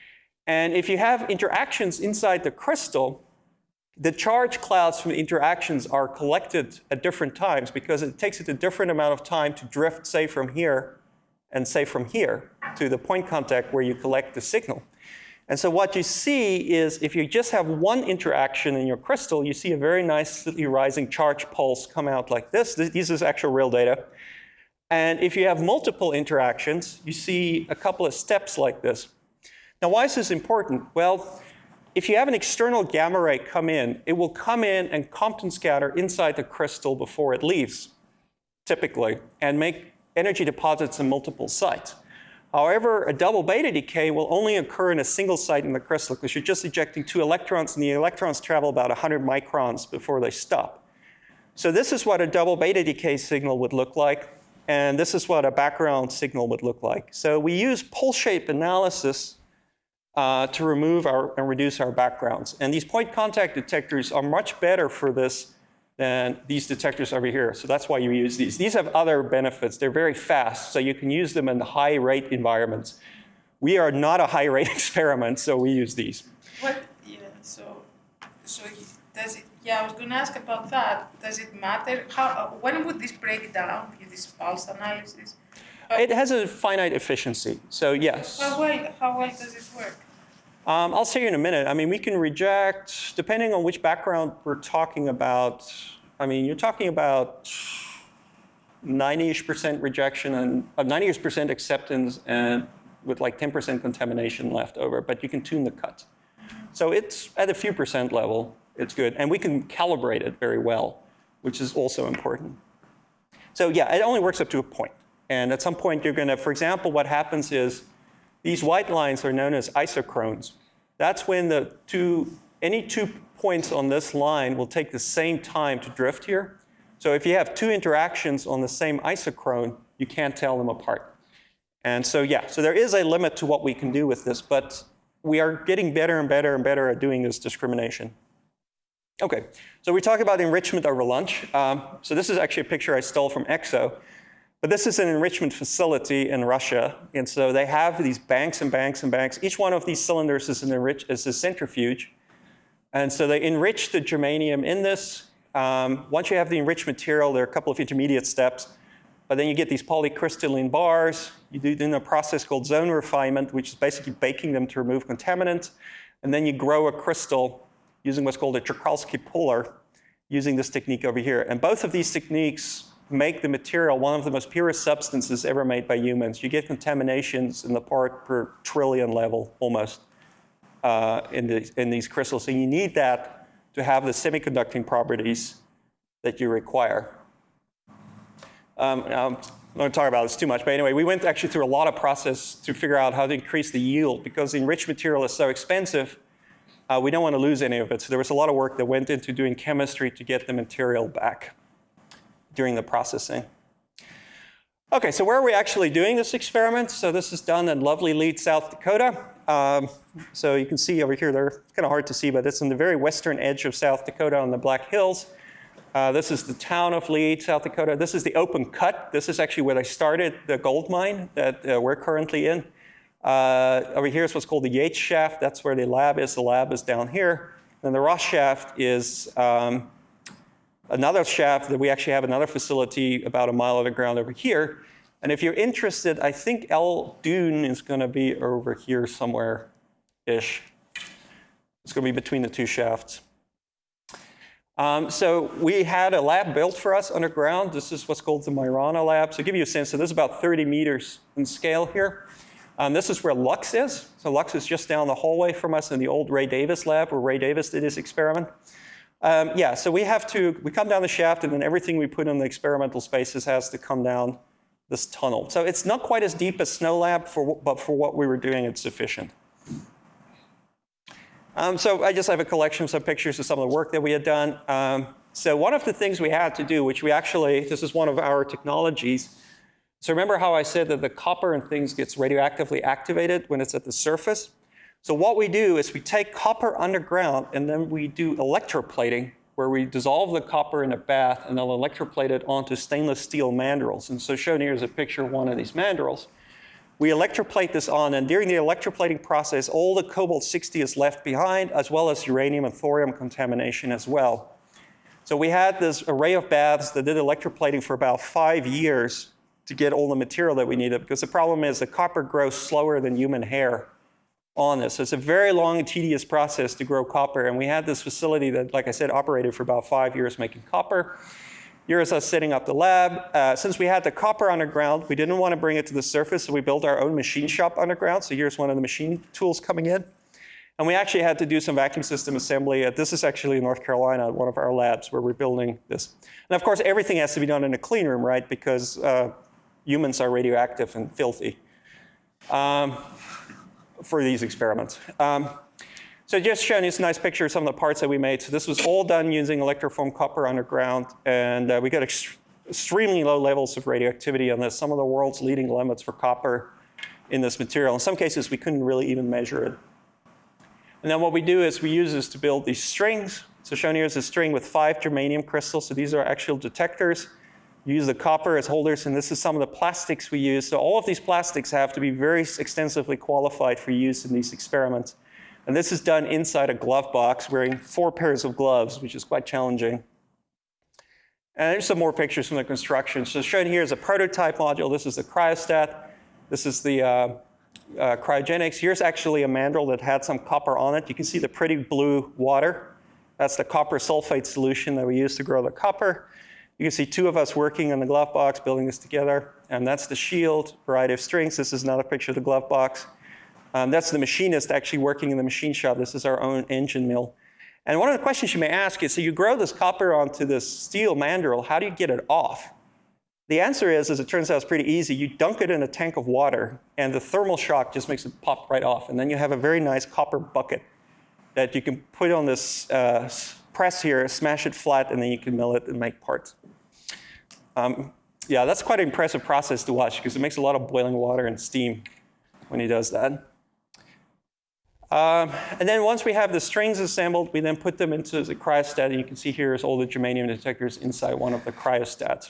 And if you have interactions inside the crystal, the charge clouds from the interactions are collected at different times because it takes it a different amount of time to drift, say, from here and say from here to the point contact where you collect the signal. And so what you see is if you just have one interaction in your crystal, you see a very nicely rising charge pulse come out like this. This is actual real data. And if you have multiple interactions, you see a couple of steps like this. Now, why is this important? Well, if you have an external gamma ray come in, it will come in and Compton scatter inside the crystal before it leaves, typically, and make energy deposits in multiple sites. However, a double beta decay will only occur in a single site in the crystal because you're just ejecting two electrons, and the electrons travel about one hundred microns before they stop. So this is what a double beta decay signal would look like, and this is what a background signal would look like. So we use pulse shape analysis Uh, to remove our, and reduce our backgrounds. And these point contact detectors are much better for this than these detectors over here. So that's why you use these. These have other benefits. They're very fast, so you can use them in high rate environments. We are not a high rate experiment, so we use these. What, yeah, so, so does it, yeah, I was gonna ask about that. Does it matter? How, when would this break down, this pulse analysis? It has a finite efficiency, so yes. How well, how well does it work? Um, I'll show you in a minute. I mean, we can reject, depending on which background we're talking about. I mean, you're talking about ninety-ish percent rejection and uh, ninety-ish percent acceptance and with like ten percent contamination left over, but you can tune the cut. So it's at a few percent level, it's good. And we can calibrate it very well, which is also important. So yeah, it only works up to a point. And at some point, you're going to, for example, what happens is These white lines are known as isochrones. That's when the two, any two points on this line will take the same time to drift here. So if you have two interactions on the same isochrone, you can't tell them apart. And so yeah, so there is a limit to what we can do with this, but we are getting better and better and better at doing this discrimination. Okay, so we talk about enrichment over lunch. Um, so this is actually a picture I stole from EXO. But this is an enrichment facility in Russia. And so they have these banks and banks and banks. Each one of these cylinders is, an enrich is a centrifuge. And so they enrich the germanium in this. Um, once you have the enriched material, there are a couple of intermediate steps. But then you get these polycrystalline bars. You do then a process called zone refinement, which is basically baking them to remove contaminants. And then you grow a crystal using what's called a Czochralski puller, using this technique over here. And both of these techniques make the material one of the most purest substances ever made by humans. You get contaminations in the part per trillion level, almost, uh, in, the, in these crystals. So you need that to have the semiconducting properties that you require. Um, I'm not going to talk about this too much, but anyway, we went actually through a lot of process to figure out how to increase the yield. Because the enriched material is so expensive, uh, we don't want to lose any of it. So there was a lot of work that went into doing chemistry to get the material back during the processing. Okay, so where are we actually doing this experiment? So this is done in lovely Lead, South Dakota. Um, so you can see over here, they're kind of hard to see, but it's on the very western edge of South Dakota on the Black Hills. Uh, this is the town of Lead, South Dakota. This is the open cut. This is actually where they started the gold mine that uh, we're currently in. Uh, over here is what's called the Yates Shaft. That's where the lab is. The lab is down here. And the Ross Shaft is um, another shaft that we actually have another facility about a mile underground over here. And if you're interested, I think El Dune is going to be over here somewhere-ish. It's going to be between the two shafts. Um, so we had a lab built for us underground. This is what's called the Myrana lab. So to give you a sense, so this is about thirty meters in scale here. Um, this is where Lux is. So Lux is just down the hallway from us in the old Ray Davis lab where Ray Davis did his experiment. Um, yeah, so we have to, we come down the shaft and then everything we put in the experimental spaces has to come down this tunnel. So it's not quite as deep as Snow Lab, for, but for what we were doing, it's sufficient. Um, so I just have a collection of some pictures of some of the work that we had done. Um, so one of the things we had to do, which we actually, this is one of our technologies. So remember how I said that the copper and things gets radioactively activated when it's at the surface? So what we do is we take copper underground and then we do electroplating, where we dissolve the copper in a bath and then electroplate it onto stainless steel mandrels. And so shown here is a picture of one of these mandrels. We electroplate this on, and during the electroplating process, all the cobalt sixty is left behind, as well as uranium and thorium contamination as well. So we had this array of baths that did electroplating for about five years to get all the material that we needed, because the problem is the copper grows slower than human hair on this. So it's a very long and tedious process to grow copper, and we had this facility that, like I said, operated for about five years making copper. Here's us setting up the lab. Uh, since we had the copper underground, we didn't want to bring it to the surface, so we built our own machine shop underground. So here's one of the machine tools coming in. And we actually had to do some vacuum system assembly. Uh, this is actually in North Carolina, one of our labs where we're building this. And of course, everything has to be done in a clean room, right? Because uh, humans are radioactive and filthy um, for these experiments. Um, So just showing you this nice picture of some of the parts that we made. So this was all done using electroformed copper underground, and uh, we got ex extremely low levels of radioactivity on this, some of the world's leading limits for copper in this material. In some cases, we couldn't really even measure it. And then what we do is we use this to build these strings. So shown here is a string with five germanium crystals. So these are actual detectors. You use the copper as holders, and this is some of the plastics we use. So all of these plastics have to be very extensively qualified for use in these experiments. And this is done inside a glove box wearing four pairs of gloves, which is quite challenging. And there's some more pictures from the construction. So shown here is a prototype module. This is the cryostat. This is the uh, uh, cryogenics. Here's actually a mandrel that had some copper on it. You can see the pretty blue water. That's the copper sulfate solution that we use to grow the copper. You can see two of us working in the glove box, building this together. And that's the shield, variety of strings. This is another picture of the glove box. Um, that's the machinist actually working in the machine shop. This is our own engine mill. And one of the questions you may ask is, so you grow this copper onto this steel mandrel, how do you get it off? The answer is, as it turns out, it's pretty easy. You dunk it in a tank of water, and the thermal shock just makes it pop right off. And then you have a very nice copper bucket that you can put on this uh, press here, smash it flat, and then you can mill it and make parts. Um, yeah, that's quite an impressive process to watch because it makes a lot of boiling water and steam when he does that. Um, and then once we have the strings assembled, we then put them into the cryostat, and you can see here is all the germanium detectors inside one of the cryostats.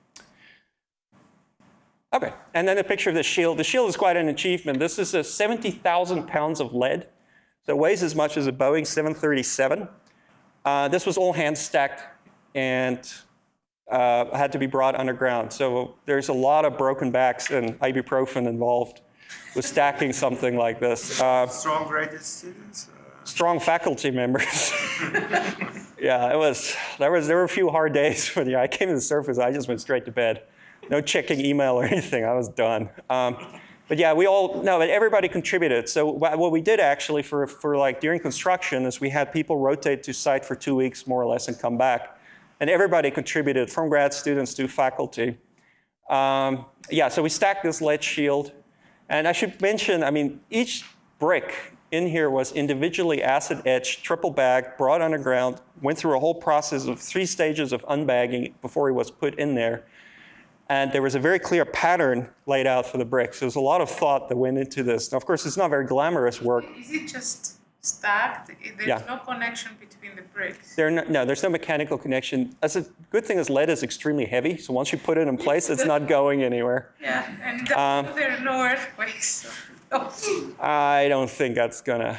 Okay, and then a picture of the shield. The shield is quite an achievement. This is a seventy thousand pounds of lead. So it weighs as much as a Boeing seven thirty-seven. Uh, this was all hand stacked and uh, had to be brought underground. So there's a lot of broken backs and ibuprofen involved with stacking something like this. Uh, Strong graded students? Uh... Strong faculty members. Yeah, it was, there was, there were a few hard days when yeah, I came to the surface, I just went straight to bed. No checking email or anything, I was done. Um, but yeah, we all, no, but everybody contributed. So what we did actually for, for like during construction is we had people rotate to site for two weeks more or less and come back. And everybody contributed from grad students to faculty. Um, yeah, so we stacked this lead shield. And I should mention, I mean, each brick in here was individually acid etched, triple bagged, brought underground, went through a whole process of three stages of unbagging before he was put in there. And there was a very clear pattern laid out for the bricks. There's a lot of thought that went into this. Now, of course, it's not very glamorous work. Is it just stacked? There's Yeah. no connection between the bricks? There no, no, there's no mechanical connection. That's a good thing is lead is extremely heavy, so once you put it in place, it's not going anywhere. Yeah, and Um, there are no earthquakes. So. I don't think that's gonna.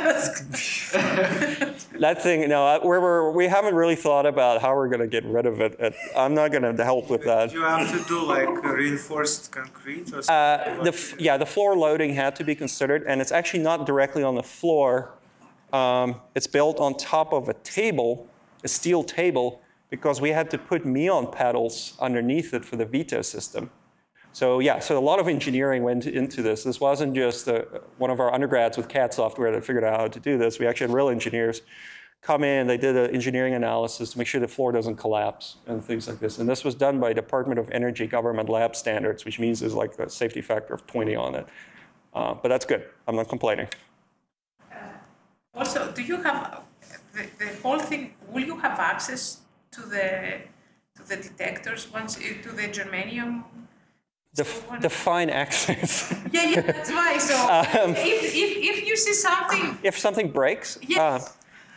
That thing, no, we're, we're, we haven't really thought about how we're gonna get rid of it. It- I'm not gonna help with that. Do you have to do like reinforced concrete or something? Uh, the, f- yeah, the floor loading had to be considered, and it's actually not directly on the floor. Um, it's built on top of a table, a steel table, because we had to put Meon paddles underneath it for the veto system. So yeah, so a lot of engineering went into this. This wasn't just uh, one of our undergrads with C A D software that figured out how to do this. We actually had real engineers come in, they did an engineering analysis to make sure the floor doesn't collapse and things like this. And this was done by Department of Energy government lab standards, which means there's like a safety factor of twenty on it. Uh, but that's good, I'm not complaining. Also, do you have the, the whole thing? Will you have access to the to the detectors once it, to the germanium? Def, define access. Yeah, yeah, that's why. So Um, if, if if you see something, If something breaks, yes, uh,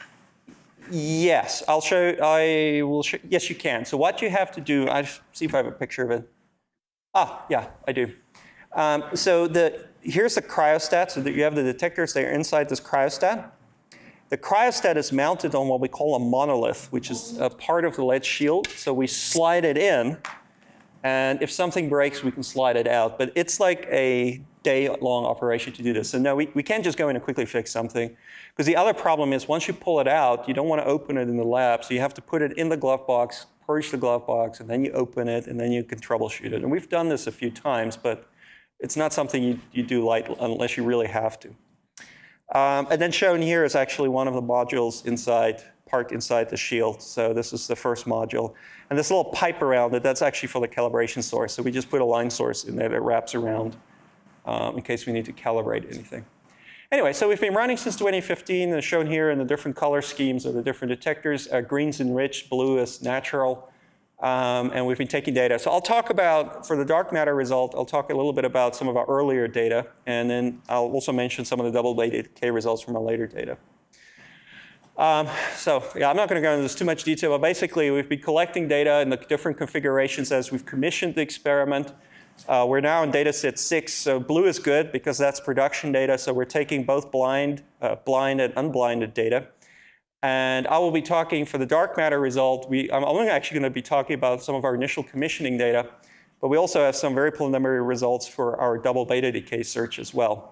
yes, I'll show. I will show. Yes, you can. So what you have to do, I see if I have a picture of it. Ah, yeah, I do. Um, so the here's the cryostat. So that you have the detectors. They're inside this cryostat. The cryostat is mounted on what we call a monolith, which is a part of the lead shield. So we slide it in, and if something breaks, we can slide it out. But it's like a day-long operation to do this. So no, we, we can't just go in and quickly fix something. Because the other problem is once you pull it out, you don't want to open it in the lab. So you have to put it in the glove box, purge the glove box, and then you open it, and then you can troubleshoot it. And we've done this a few times, but it's not something you, you do light unless you really have to. Um, and then shown here is actually one of the modules inside, parked inside the shield. So this is the first module. And this little pipe around it, that's actually for the calibration source. So we just put a line source in there that wraps around um, in case we need to calibrate anything. Anyway, so we've been running since twenty fifteen, and shown here in the different color schemes of the different detectors. Uh, green's enriched, blue is natural. Um, and we've been taking data. So I'll talk about, for the dark matter result, I'll talk a little bit about some of our earlier data, and then I'll also mention some of the double-bladed decay results from our later data. Um, so yeah, I'm not going to go into this too much detail, but basically we've been collecting data in the different configurations as we've commissioned the experiment. Uh, we're now in data set six, so blue is good because that's production data, so we're taking both blind, uh, blind and unblinded data. And I will be talking for the dark matter result. We, I'm only actually going to be talking about some of our initial commissioning data, but we also have some very preliminary results for our double beta decay search as well.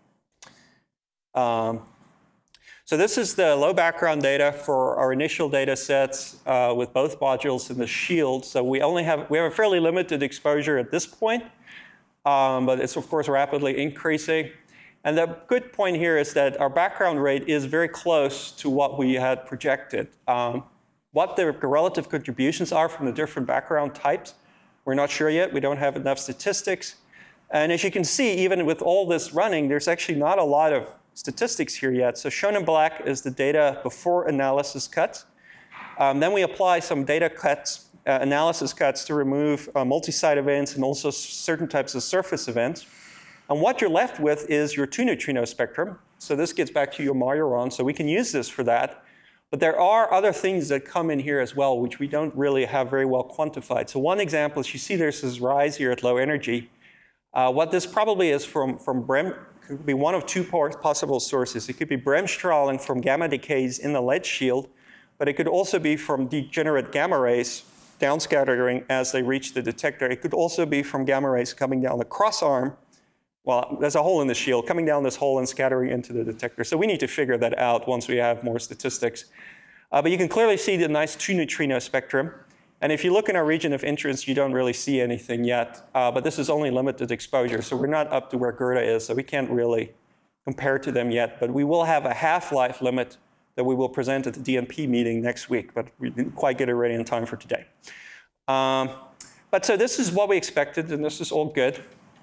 Um, so this is the low background data for our initial data sets uh, with both modules in the shield. So we only have, we have a fairly limited exposure at this point, um, but it's of course rapidly increasing. And the good point here is that our background rate is very close to what we had projected. Um, what the relative contributions are from the different background types, We're not sure yet. We don't have enough statistics. And as you can see, even with all this running, there's actually not a lot of statistics here yet. So shown in black is the data before analysis cuts. Um, then we apply some data cuts, uh, analysis cuts to remove uh, multi-site events and also certain types of surface events. And what you're left with is your two neutrino spectrum. So this gets back to your Majoron, so we can use this for that. But there are other things that come in here as well, which we don't really have very well quantified. So one example is you see there's this rise here at low energy. Uh, what this probably is from, from Brem, could be one of two possible sources. It could be bremsstrahlung from gamma decays in the lead shield, but it could also be from degenerate gamma rays downscattering as they reach the detector. It could also be from gamma rays coming down the cross arm. Well, there's a hole in the shield, coming down this hole and scattering into the detector. So we need to figure that out once we have more statistics. Uh, but you can clearly see the nice two neutrino spectrum. And if you look in our region of interest, you don't really see anything yet. Uh, but this is only limited exposure, so we're not up to where Gerda is, so we can't really compare to them yet. But we will have a half-life limit that we will present at the D N P meeting next week, but we didn't quite get it ready in time for today. Um, but so this is what we expected, and this is all good.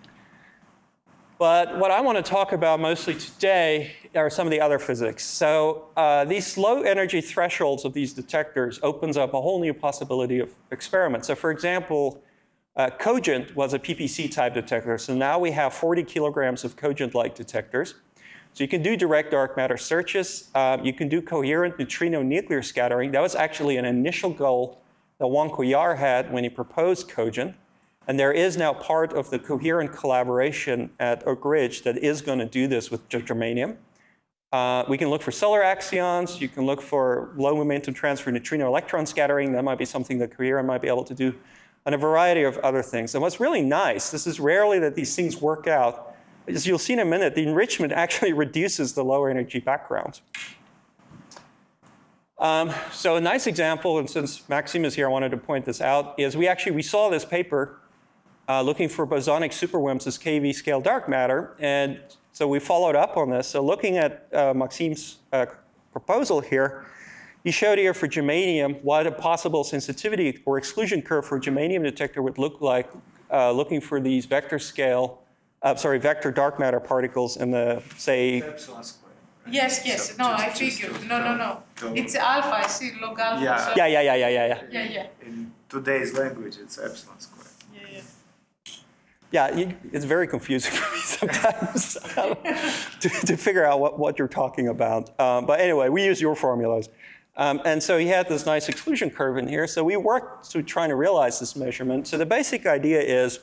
But what I want to talk about mostly today are some of the other physics. So uh, these low energy thresholds of these detectors opens up a whole new possibility of experiments. So for example, uh, Cogent was a P P C type detector. So now we have forty kilograms of Cogent-like detectors. So you can do direct dark matter searches. Um, you can do coherent neutrino nuclear scattering. That was actually an initial goal that Juan Cuellar had when he proposed Cogent. And there is now part of the coherent collaboration at Oak Ridge that is going to do this with germanium. Uh, we can look for solar axions. You can look for low momentum transfer neutrino electron scattering. That might be something that coherent might be able to do, and a variety of other things. And what's really nice, this is rarely that these things work out, as you'll see in a minute, the enrichment actually reduces the lower energy backgrounds. Um, so a nice example, and since Maxime is here, I wanted to point this out, is we actually, we saw this paper Uh, looking for bosonic super W I M Ps as K V scale dark matter. And so we followed up on this. So looking at uh, Maxime's uh, proposal here, he showed here for germanium what a possible sensitivity or exclusion curve for a germanium detector would look like, uh, looking for these vector scale, uh, sorry, vector dark matter particles in the, say, Epsilon squared. Right? Yes, yes. So No, just- I just figured. to- No, no, no. to- It's alpha. I see log alpha. Yeah. So yeah, yeah, yeah, yeah, yeah, yeah. yeah, yeah, In today's language, it's epsilon squared. yeah, yeah. Yeah, you, it's very confusing for me sometimes to, to figure out what, what you're talking about. Um, but anyway, we use your formulas. Um, and so he had this nice exclusion curve in here. So we worked to trying to realize this measurement. So the basic idea is,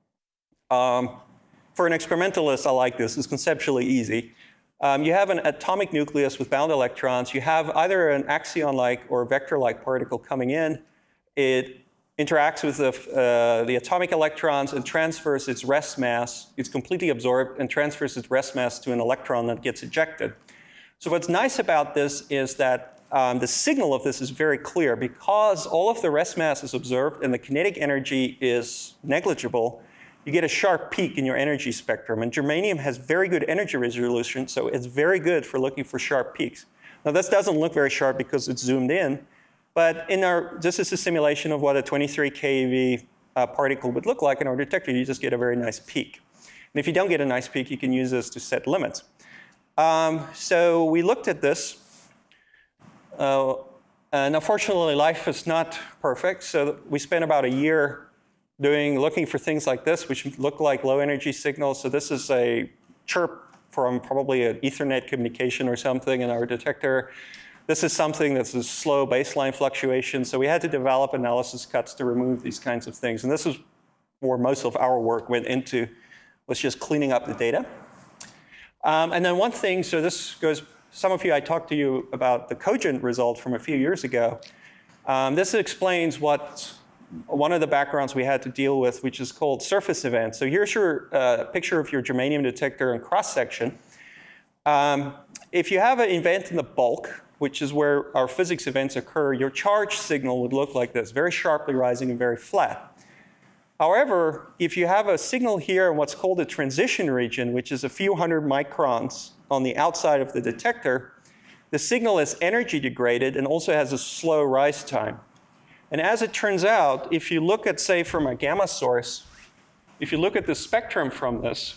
um, for an experimentalist, I like this. It's conceptually easy. Um, you have an atomic nucleus with bound electrons. You have either an axion-like or vector-like particle coming in. It interacts with the, uh, the atomic electrons and transfers its rest mass. It's completely absorbed and transfers its rest mass to an electron that gets ejected. So what's nice about this is that um, the signal of this is very clear. Because all of the rest mass is observed and the kinetic energy is negligible, you get a sharp peak in your energy spectrum. And germanium has very good energy resolution, so it's very good for looking for sharp peaks. Now this doesn't look very sharp because it's zoomed in, but in our, this is a simulation of what a twenty-three keV uh, particle would look like in our detector. You just get a very nice peak. And if you don't get a nice peak, you can use this to set limits. Um, so we looked at this. Uh, and unfortunately, life is not perfect. So we spent about a year doing, looking for things like this, which look like low energy signals. So this is a chirp from probably an Ethernet communication or something in our detector. This is something that's a slow baseline fluctuation. So we had to develop analysis cuts to remove these kinds of things. And this is where most of our work went into, was just cleaning up the data. Um, and then one thing, so this goes, some of you, I talked to you about the Cogent result from a few years ago. Um, this explains what one of the backgrounds we had to deal with, which is called surface events. So here's your uh, picture of your germanium detector in cross-section. Um, if you have an event in the bulk, which is where our physics events occur, your charge signal would look like this, very sharply rising and very flat. However, if you have a signal here in what's called a transition region, which is a few hundred microns on the outside of the detector, the signal is energy degraded and also has a slow rise time. And as it turns out, if you look at, say, from a gamma source, if you look at the spectrum from this,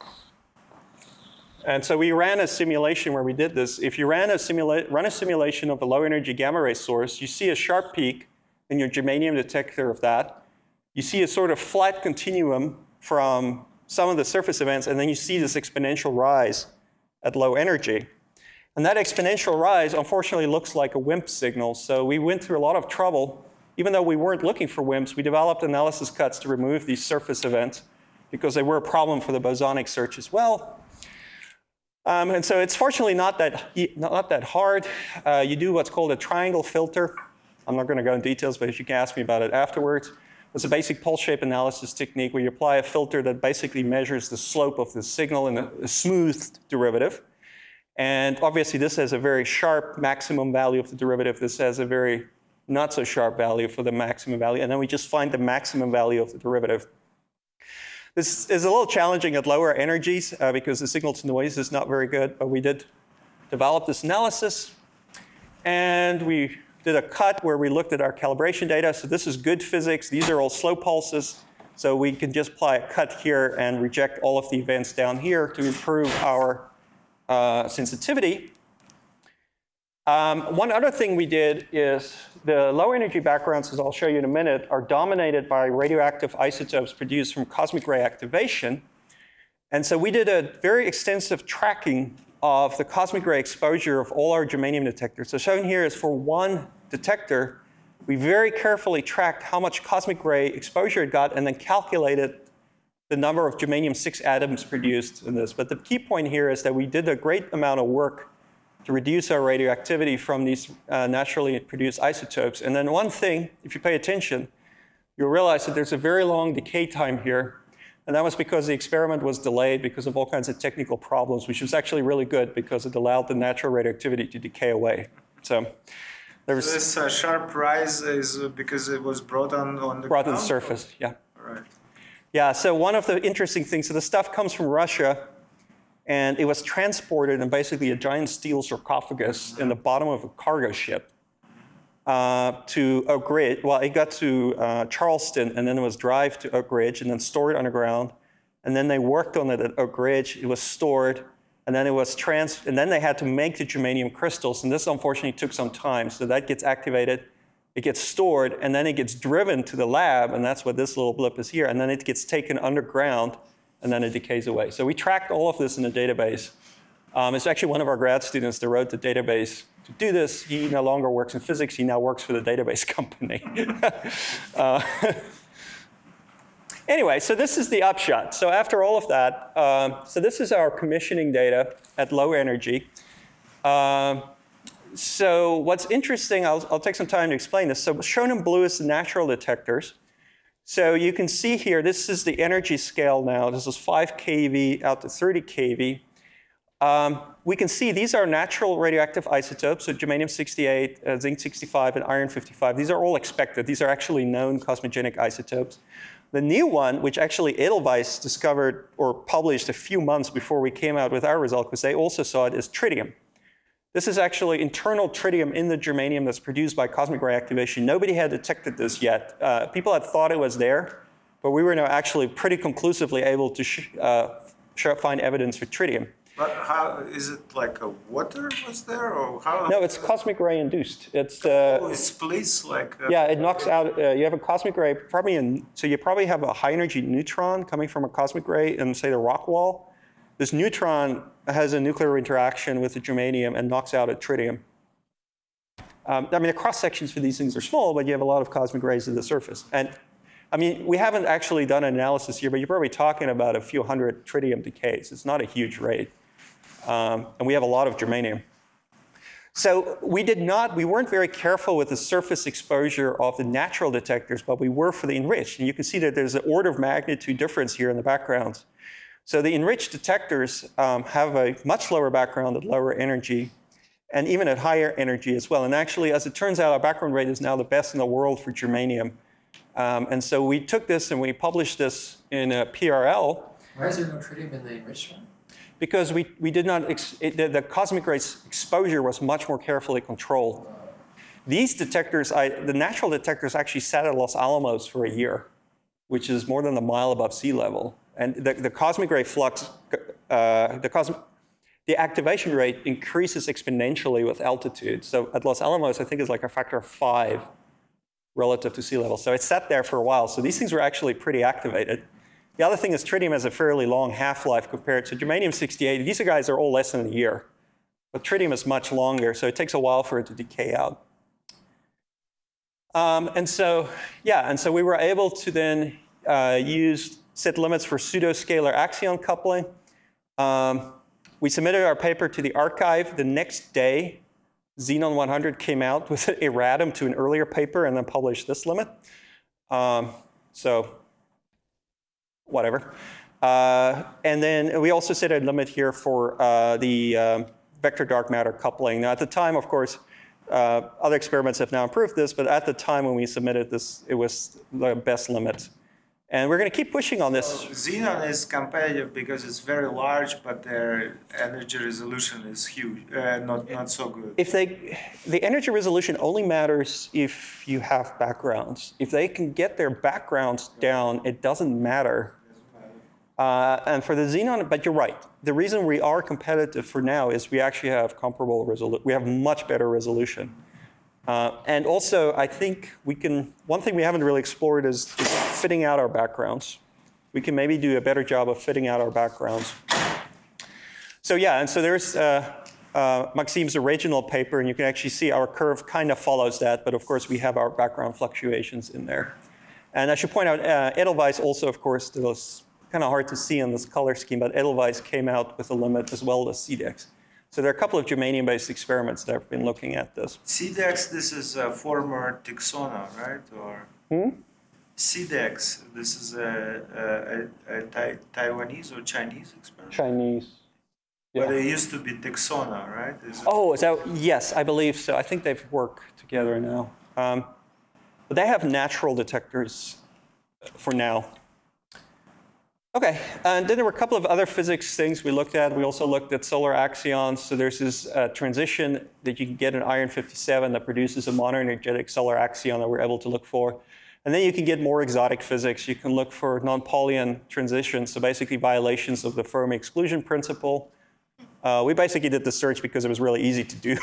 and so we ran a simulation where we did this. If you ran a simula run a simulation of a low energy gamma ray source, you see a sharp peak in your germanium detector of that. You see a sort of flat continuum from some of the surface events, and then you see this exponential rise at low energy. And that exponential rise, unfortunately, looks like a WIMP signal. So we went through a lot of trouble. Even though we weren't looking for WIMPs, we developed analysis cuts to remove these surface events because they were a problem for the bosonic search as well. Um, and so it's fortunately not that, not that hard. Uh, you do what's called a triangle filter. I'm not going to go into details, but if you can ask me about it afterwards. It's a basic pulse shape analysis technique where you apply a filter that basically measures the slope of the signal in a, a smoothed derivative. And obviously, this has a very sharp maximum value of the derivative. This has a very not so sharp value for the maximum value. And then we just find the maximum value of the derivative. This is a little challenging at lower energies uh, because the signal to noise is not very good. But we did develop this analysis. And we did a cut where we looked at our calibration data. So this is good physics. These are all slow pulses. So we can just apply a cut here and reject all of the events down here to improve our uh, sensitivity. Um, one other thing we did is the low energy backgrounds, as I'll show you in a minute, are dominated by radioactive isotopes produced from cosmic ray activation. And so we did a very extensive tracking of the cosmic ray exposure of all our germanium detectors. So shown here is for one detector, we very carefully tracked how much cosmic ray exposure it got and then calculated the number of germanium six atoms produced in this. But the key point here is that we did a great amount of work to reduce our radioactivity from these uh, naturally produced isotopes. And then one thing, if you pay attention, you'll realize that there's a very long decay time here. And that was because the experiment was delayed because of all kinds of technical problems, which was actually really good because it allowed the natural radioactivity to decay away. So there was so this uh, sharp rise is because it was brought on, on the brought to the ground? surface, yeah. All right. Yeah, so one of the interesting things, so the stuff comes from Russia, and it was transported in basically a giant steel sarcophagus in the bottom of a cargo ship uh, to Oak Ridge. Well, it got to uh, Charleston, and then it was drive to Oak Ridge, and then stored underground. And then they worked on it at Oak Ridge. It was stored, and then it was trans. And then they had to make the germanium crystals, and this unfortunately took some time. So that gets activated, it gets stored, and then it gets driven to the lab, and that's what this little blip is here. And then it gets taken underground, and then it decays away. So we tracked all of this in a database. Um, it's actually one of our grad students that wrote the database to do this. He no longer works in physics. He now works for the database company. uh, anyway, so this is the upshot. So after all of that, um, so this is our commissioning data at low energy. Um, so what's interesting, I'll, I'll take some time to explain this. So shown in blue is the natural detectors. So you can see here, this is the energy scale now. This is five K V out to thirty K V. Um, we can see these are natural radioactive isotopes, so germanium sixty-eight, uh, zinc sixty-five, and iron fifty-five. These are all expected. These are actually known cosmogenic isotopes. The new one, which actually Edelweiss discovered or published a few months before we came out with our result, because they also saw it, is tritium. This is actually internal tritium in the germanium that's produced by cosmic ray activation. Nobody had detected this yet. Uh, people had thought it was there, but we were now actually pretty conclusively able to sh uh, find evidence for tritium. But how, is it like a water was there, or how? No, it's cosmic ray induced. It's uh, oh, it splits like. Uh, yeah, it knocks out. Uh, you have a cosmic ray, probably in, so you probably have a high energy neutron coming from a cosmic ray in, say, the rock wall. This neutron has a nuclear interaction with the germanium and knocks out a tritium. Um, I mean, the cross sections for these things are small, but you have a lot of cosmic rays at the surface. And I mean, we haven't actually done an analysis here, but you're probably talking about a few hundred tritium decays. It's not a huge rate. Um, and we have a lot of germanium. So we did not, we weren't very careful with the surface exposure of the natural detectors, but we were for the enriched. And you can see that there's an order of magnitude difference here in the backgrounds. So the enriched detectors um, have a much lower background at lower energy, and even at higher energy as well. And actually, as it turns out, our background rate is now the best in the world for germanium. Um, and so we took this and we published this in a P R L. Why is there no tritium in the enriched one? Because we, we did not, ex it, the, the cosmic ray exposure was much more carefully controlled. These detectors, I, the natural detectors actually sat at Los Alamos for a year, which is more than a mile above sea level. And the, the cosmic ray flux, uh, the, cosmic, the activation rate increases exponentially with altitude. So at Los Alamos, I think it's like a factor of five relative to sea level. So it sat there for a while. So these things were actually pretty activated. The other thing is tritium has a fairly long half-life compared to germanium sixty-eight. These guys are all less than a year. But tritium is much longer, so it takes a while for it to decay out. Um, and so, yeah, and so we were able to then uh, use set limits for pseudoscalar axion coupling. Um, we submitted our paper to the archive. The next day, Xenon one hundred came out with an erratum to an earlier paper and then published this limit. Um, so, whatever. Uh, and then we also set a limit here for uh, the um, vector dark matter coupling. Now, at the time, of course, uh, other experiments have now improved this, but at the time when we submitted this, it was the best limit. And we're going to keep pushing on this. So Xenon is competitive because it's very large, but their energy resolution is huge, uh, not, not so good. If they, the energy resolution only matters if you have backgrounds. If they can get their backgrounds down, it doesn't matter. Uh, and for the Xenon, but you're right. The reason we are competitive for now is we actually have comparable resolution. We have much better resolution. Uh, and also, I think we can, one thing we haven't really explored is, is fitting out our backgrounds. We can maybe do a better job of fitting out our backgrounds. So yeah, and so there's uh, uh, Maxime's original paper, and you can actually see our curve kind of follows that, but of course we have our background fluctuations in there. And I should point out, uh, Edelweiss also, of course, was kind of hard to see on this color scheme, but Edelweiss came out with a limit as well as C DEX. So there are a couple of germanium-based experiments that have been looking at this. C DEX, this is a former Tixona, right? Or Hmm? C DEX, this is a, a, a, a Tai- Taiwanese or Chinese experiment? Chinese. But Yeah. it used to be Tixona, right? Is it- Oh, is that, yes, I believe so. I think they've worked together now. Um, but they have natural detectors for now. Okay, and then there were a couple of other physics things we looked at. We also looked at solar axions. So there's this uh, transition that you can get in iron fifty-seven that produces a monoenergetic solar axion that we're able to look for. And then you can get more exotic physics. You can look for non-Paulian transitions, so basically violations of the Fermi exclusion principle. Uh, we basically did the search because it was really easy to do.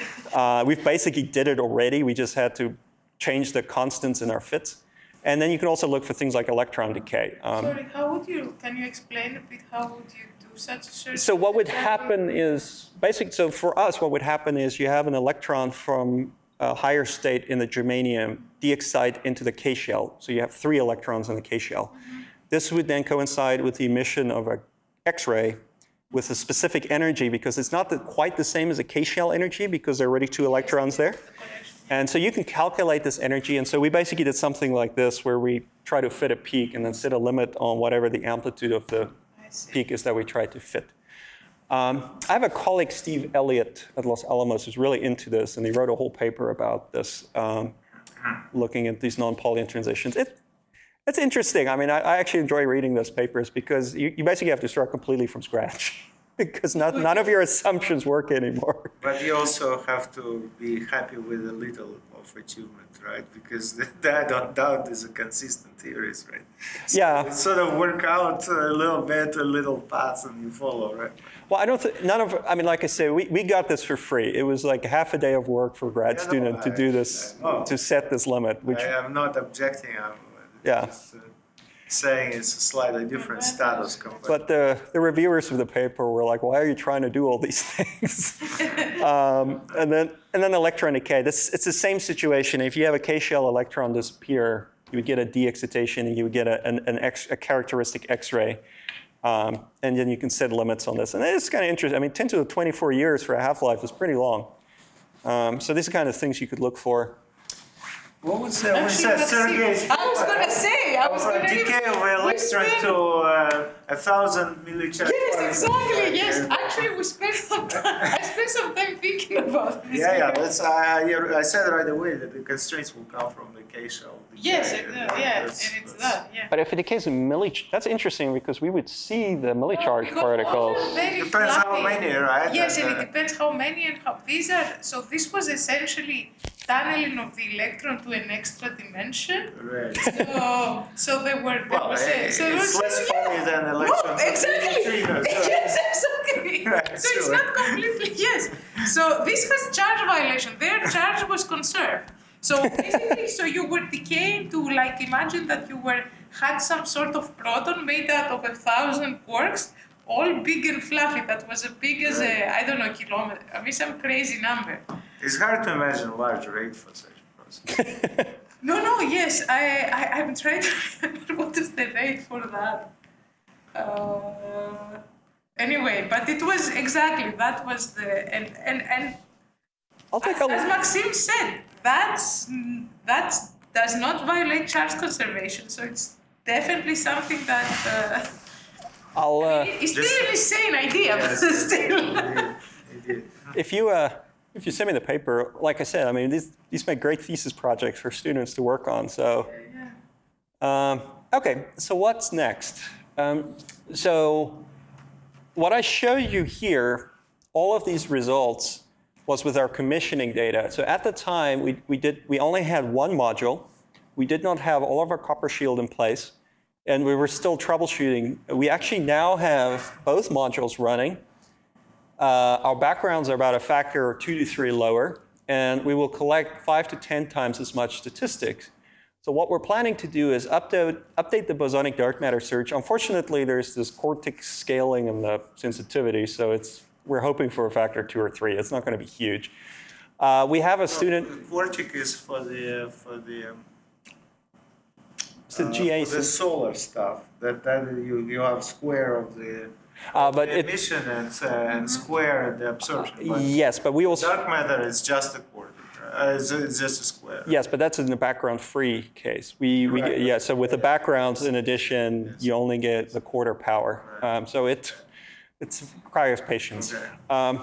uh, we basically did it already. We just had to change the constants in our fits. And then you can also look for things like electron decay. Um, Sorry, how would you, can you explain a bit, how would you do such a search? so what would happen is, basically, so for us, what would happen is you have an electron from a higher state in the germanium de-excite into the K shell. So you have three electrons in the K shell. Mm-hmm. This would then coincide with the emission of an X-ray with a specific energy, because it's not the, quite the same as a K shell energy because there are already two electrons there. And so you can calculate this energy. And so we basically did something like this where we try to fit a peak and then set a limit on whatever the amplitude of the peak is that we try to fit. Um, I have a colleague, Steve Elliott at Los Alamos, who's really into this, and he wrote a whole paper about this, um, looking at these non-Paulian transitions. It, it's interesting. I mean, I, I actually enjoy reading those papers because you, you basically have to start completely from scratch. Because not, none of your assumptions work anymore. But you also have to be happy with a little of achievement, right? Because that, I don't doubt, is a consistent theories, right? So Yeah. it sort of work out a little bit, a little path, and you follow, right? Well, I don't think, none of, I mean, like I say, we, we got this for free. It was like half a day of work for a grad Yeah, no, student to I- do this, I know. to set this limit, which, I am not objecting. I'm Yeah. just uh, saying it's a slightly different status compared. but the, the reviewers of the paper were like, why are you trying to do all these things? um, and then, and then electron decay. This, it's the same situation. If you have a K-shell electron disappear, you would get a de-excitation and you would get a, an, an X, a characteristic X-ray. Um, and then you can set limits on this. And it's kind of interesting. I mean, ten to the twenty-four years for a half-life is pretty long. Um, so these are kind of things you could look for. What was that? Was Actually, that let's see. Sergei's? I was gonna say, I was Of a gonna decay of we electron spent- to uh, a thousand millicharge. Yes, exactly, yes. Actually, we spent some time, I spent some time thinking about this. Yeah, yeah. That's I, I I said right away that the constraints will come from the K shell. Yes, decay, it, and uh, yeah, and that's- it's that's- that, yeah. But if it decays in milli, that's interesting because we would see the millicharge Because all particles. are very Depends how fluffy. many, right? Yes, And, and uh, it depends how many and how these are. So this was essentially tunneling of the electron to an extra dimension. Right. So, so they were. There Well, was a, so there it's was, less yeah. funny than No, electrons and exactly. neutrinos. So- Yes, exactly. Right, So it's sure. not completely yes. So this has charge violation. Their charge was conserved. So basically, so you were decaying to like imagine that you were had some sort of proton made out of a thousand quarks, all big and fluffy. That was as big as a I don't know kilometer. I mean some crazy number. It's hard to imagine a large rate for such a process. No, no, yes, I, I, I'm trying to remember what is the rate for that. Uh, anyway, but it was exactly, that was the, and, and, and I'll take as, a as look. Maxime said, that's, that does not violate charge conservation, so it's definitely something that, uh, I'll, uh, it's still Just- an insane idea, Yes. but still. Indeed, indeed. if you, uh, if you send me the paper, like I said, I mean, these, these make great thesis projects for students to work on, so. Um, okay, so what's next? Um, so what I show you here, all of these results was with our commissioning data. So at the time, we, we, did, we only had one module. We did not have all of our copper shield in place, and we were still troubleshooting. We actually now have both modules running. Uh, our backgrounds are about a factor of two to three lower, and we will collect five to ten times as much statistics. So what we're planning to do is update, update the bosonic dark matter search. Unfortunately, there's this cortex scaling in the sensitivity, so it's, we're hoping for a factor two or three. It's not going to be huge. Uh, we have a student. Vortic is for the, for the, um, It's the uh, G A for the C. solar stuff, that, that you, you have square of the Uh, but the it, emission and, uh, and square the absorption. But yes, but we will. dark matter is just a quarter. Uh, it's, it's just a square. Yes, but that's in the background-free case. We, we Correct. yeah. So with the backgrounds, in addition, Yes. you only get the quarter power. Um, so it it requires patience. Okay. Um,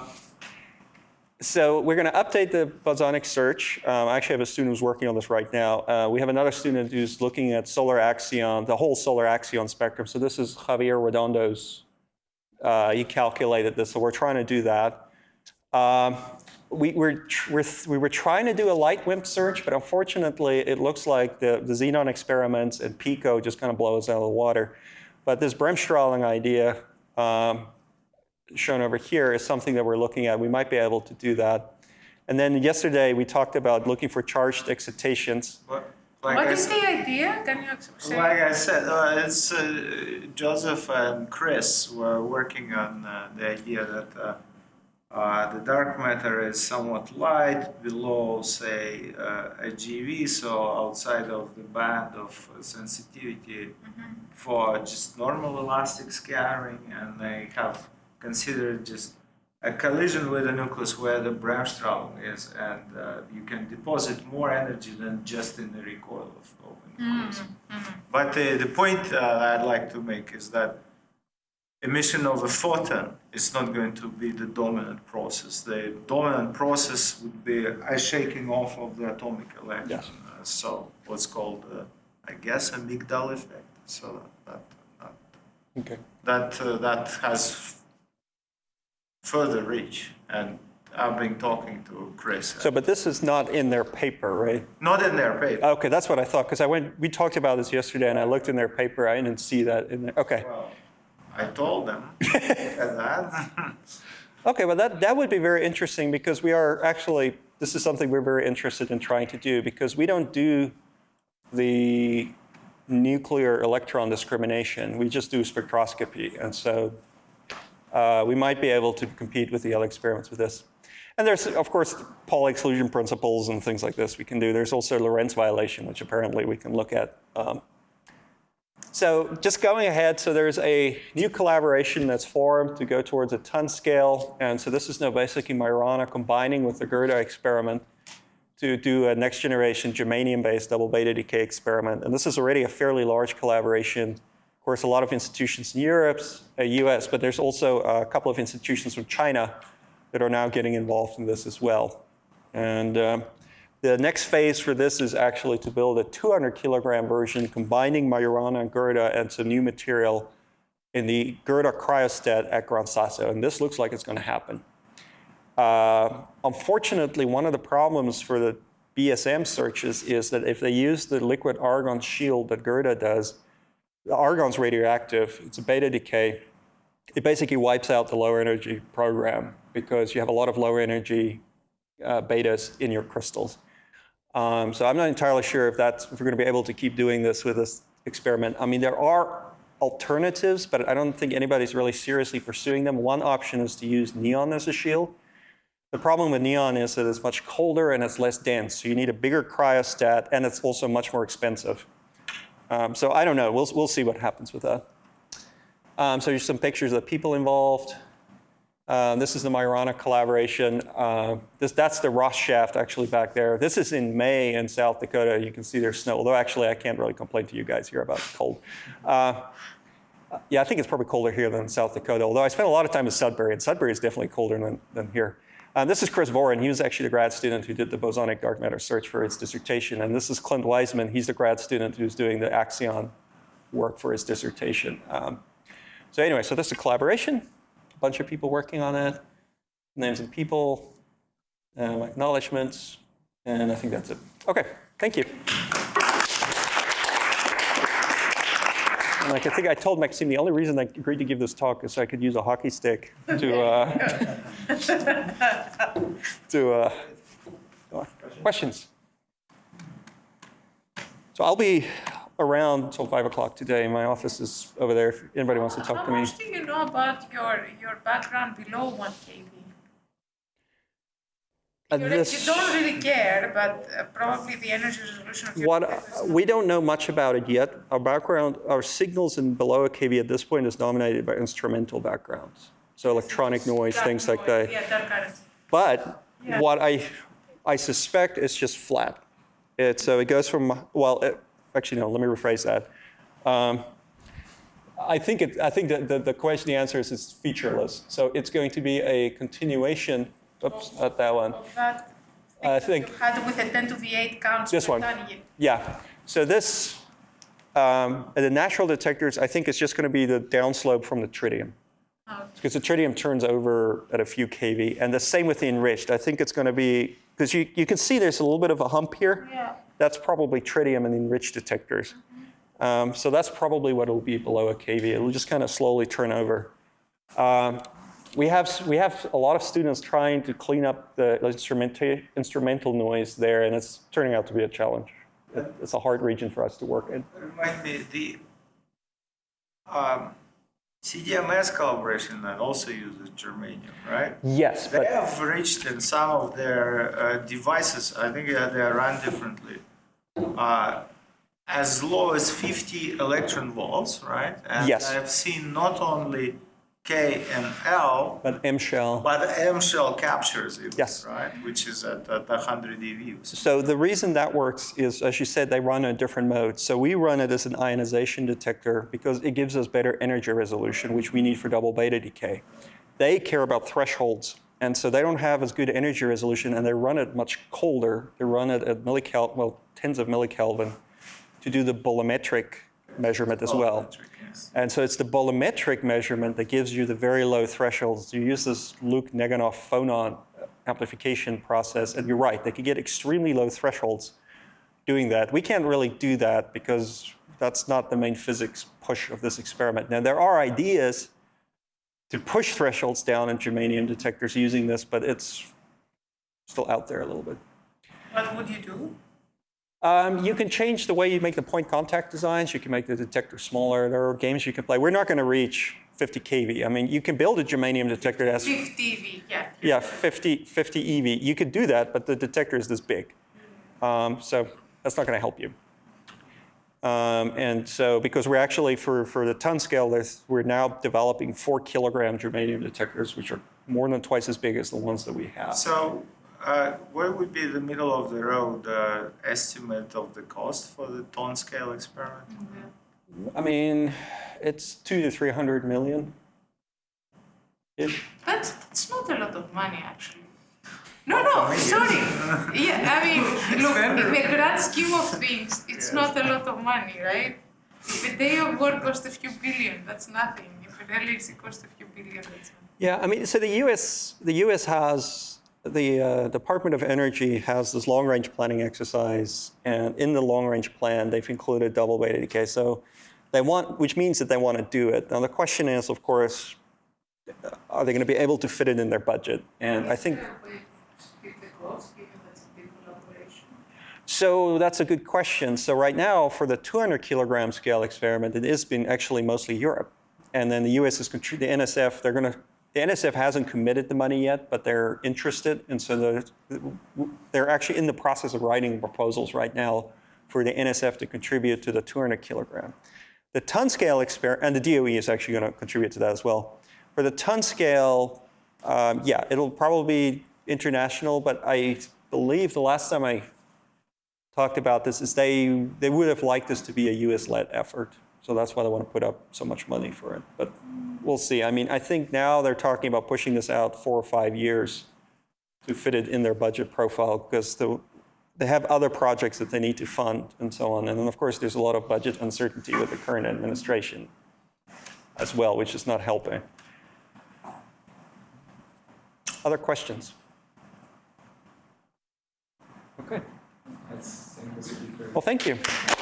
so we're going to update the bosonic search. Um, I actually have a student who's working on this right now. Uh, we have another student who's looking at solar axion, the whole solar axion spectrum. So this is Javier Redondo's. Uh, he calculated this, so we're trying to do that. Um, we, we're, we're, we were trying to do a light WIMP search, but unfortunately, it looks like the, the xenon experiments and PICO just kind of blow us out of the water. But this Bremsstrahlung idea, um, shown over here, is something that we're looking at. We might be able to do that. And then yesterday, we talked about looking for charged excitations. But like What I is said, the idea? Can you say? Like I said, uh, it's uh, Joseph and Chris were working on uh, the idea that uh, uh, the dark matter is somewhat light below, say, uh, a G V, so outside of the band of sensitivity for just normal elastic scattering, and they have considered just a collision with the nucleus where the Bremsstrahlung is, and uh, you can deposit more energy than just in the recoil of, of a nucleus. But uh, the point uh, I'd like to make is that emission of a photon is not going to be the dominant process. The dominant process would be a shaking off of the atomic electron. Yes. Uh, so what's called, uh, I guess, a Migdal effect. So that that Okay. that, uh, that has further reach, and I've been talking to Chris. So, but this is not in their paper, right? Not in their paper. Okay, that's what I thought, because I went, we talked about this yesterday, and I looked in their paper, I didn't see that in there. Okay. Well, I told them look at that. Okay, well, that, that would be very interesting, because we are actually, this is something we're very interested in trying to do, because we don't do the nuclear electron discrimination, we just do spectroscopy. And so uh, we might be able to compete with the other experiments with this. And there's, of course, Pauli exclusion principles and things like this we can do. There's also Lorentz violation, which apparently we can look at. Um, so just going ahead, so there's a new collaboration that's formed to go towards a ton scale. And so this is now basically Majorana combining with the Gerda experiment to do a next generation germanium-based double beta decay experiment. And this is already a fairly large collaboration. Of course, a lot of institutions in Europe, uh, U S, but there's also a couple of institutions from China that are now getting involved in this as well. And um, the next phase for this is actually to build a two hundred kilogram version combining Majorana and Gerda and some new material in the Gerda cryostat at Gran Sasso. And this looks like it's going to happen. Uh, unfortunately, one of the problems for the B S M searches is that if they use the liquid argon shield that Gerda does, the argon's radioactive, it's a beta decay. It basically wipes out the low energy program because you have a lot of low energy uh, betas in your crystals. Um, so I'm not entirely sure if that's, if we're going to be able to keep doing this with this experiment. I mean, there are alternatives, but I don't think anybody's really seriously pursuing them. One option is to use neon as a shield. The problem with neon is that it's much colder and it's less dense. So you need a bigger cryostat, and it's also much more expensive. Um, so I don't know. We'll, we'll see what happens with that. Um, so here's some pictures of the people involved. Um, this is the Majorana collaboration. Uh, this, that's the Ross shaft actually back there. This is in May in South Dakota. You can see there's snow, although actually I can't really complain to you guys here about cold. Uh, yeah, I think it's probably colder here than South Dakota, although I spent a lot of time in Sudbury, and Sudbury is definitely colder than, than here. Uh, this is Chris Voren. He was actually the grad student who did the bosonic dark matter search for his dissertation. And this is Clint Wiseman. He's the grad student who's doing the Axion work for his dissertation. Um, so anyway, so this is a collaboration. A bunch of people working on it. Names and people, um, acknowledgements, and I think that's it. OK, thank you. And like I think I told Maxime, the only reason I agreed to give this talk is so I could use a hockey stick to uh, to uh, questions. So I'll be around until five o'clock today. My office is over there. If anybody wants to talk How to me. much do you know about your your background below one K V? Uh, You this- don't really care, but uh, probably the energy resolution of your What, detector is we don't know much about it yet. Our background, our signals in below a K V at this point is dominated by instrumental backgrounds. So electronic noise, dark things like noise, that. Yeah, dark currents. But Yeah. what I, I suspect is just flat. It, so it goes from, well, it, actually, no, let me rephrase that. Um, I think, it, I think that the, the question, the answer is it's featureless. So it's going to be a continuation, oops, not that one. Of that I thing that think- you had with a ten to the eight counts This per one. ton, yeah. Yeah, so this, um, the natural detectors, I think it's just going to be the downslope from the tritium. Oh, Because the tritium turns over at a few K V. And the same with the enriched. I think it's going to be, because you, you can see there's a little bit of a hump here. yeah. That's probably tritium and the enriched detectors. Um, so that's probably what it'll be below a K V. It'll just kind of slowly turn over. Um, we, have, we have a lot of students trying to clean up the instrumenta instrumental noise there, and it's turning out to be a challenge. It, it's a hard region for us to work in. Remind me, the um, C D M S collaboration that also uses germanium, right? Yes, They but have reached in some of their uh, devices, I think uh, they are run differently, uh, as low as fifty electron volts, right? And Yes. I've seen not only K and L, but M shell. but the M shell captures it, Yes. right? Which is at, at one hundred E V Us. So the reason that works is, as you said, they run in different modes. So we run it as an ionization detector because it gives us better energy resolution, which we need for double beta decay. They care about thresholds, and so they don't have as good energy resolution, and they run it much colder. They run it at millikelvin, well, tens of millikelvin, to do the bolometric measurement as well. Electric, yes. And so it's the bolometric measurement that gives you the very low thresholds. You use this Luke Neganoff phonon amplification process, and you're right, they could get extremely low thresholds doing that. We can't really do that because that's not the main physics push of this experiment. Now, there are ideas to push thresholds down in germanium detectors using this, but it's still out there a little bit. What would you do? Um, you can change the way you make the point contact designs. You can make the detector smaller. There are games you can play. We're not going to reach fifty K V. I mean, you can build a germanium detector that has fifty V, yeah. yeah, fifty, fifty E V. You could do that, but the detector is this big. Um, so that's not going to help you. Um, and so because we're actually, for, for the ton scale, there's, we're now developing four kilogram germanium detectors, which are more than twice as big as the ones that we have. So, uh, what would be the middle of the road uh, estimate of the cost for the ton scale experiment? I mean, it's two to three hundred million. Ish. That's, that's not a lot of money, actually. No, no, sorry. Yeah, I mean, look, in the grand scheme of things, it's not a lot of money, right? If a day of work costs a few billion, that's nothing. If an L H C costs a few billion, that's nothing. Yeah, I mean, so the U S the U S has the uh, Department of Energy has this long-range planning exercise, and in the long-range plan, they've included double beta decay. So they want, which means that they want to do it. Now the question is, of course, are they going to be able to fit it in their budget? And I think. So that's a good question. So right now, for the two hundred kilogram scale experiment, it has been actually mostly Europe, and then the U S is the N S F. They're going to. The N S F hasn't committed the money yet, but they're interested, and so they're, they're actually in the process of writing proposals right now for the N S F to contribute to the two hundred kilogram. The ton scale experiment, and the D O E is actually going to contribute to that as well. For the ton scale, um, yeah, it'll probably be international, but I believe the last time I talked about this is they, they would have liked this to be a U S-led effort. So that's why they want to put up so much money for it. But we'll see. I mean, I think now they're talking about pushing this out four or five years to fit it in their budget profile, because the, they have other projects that they need to fund and so on. And then, of course, there's a lot of budget uncertainty with the current administration as well, which is not helping. Other questions? Okay. That's, I think that's a good. Well, thank you.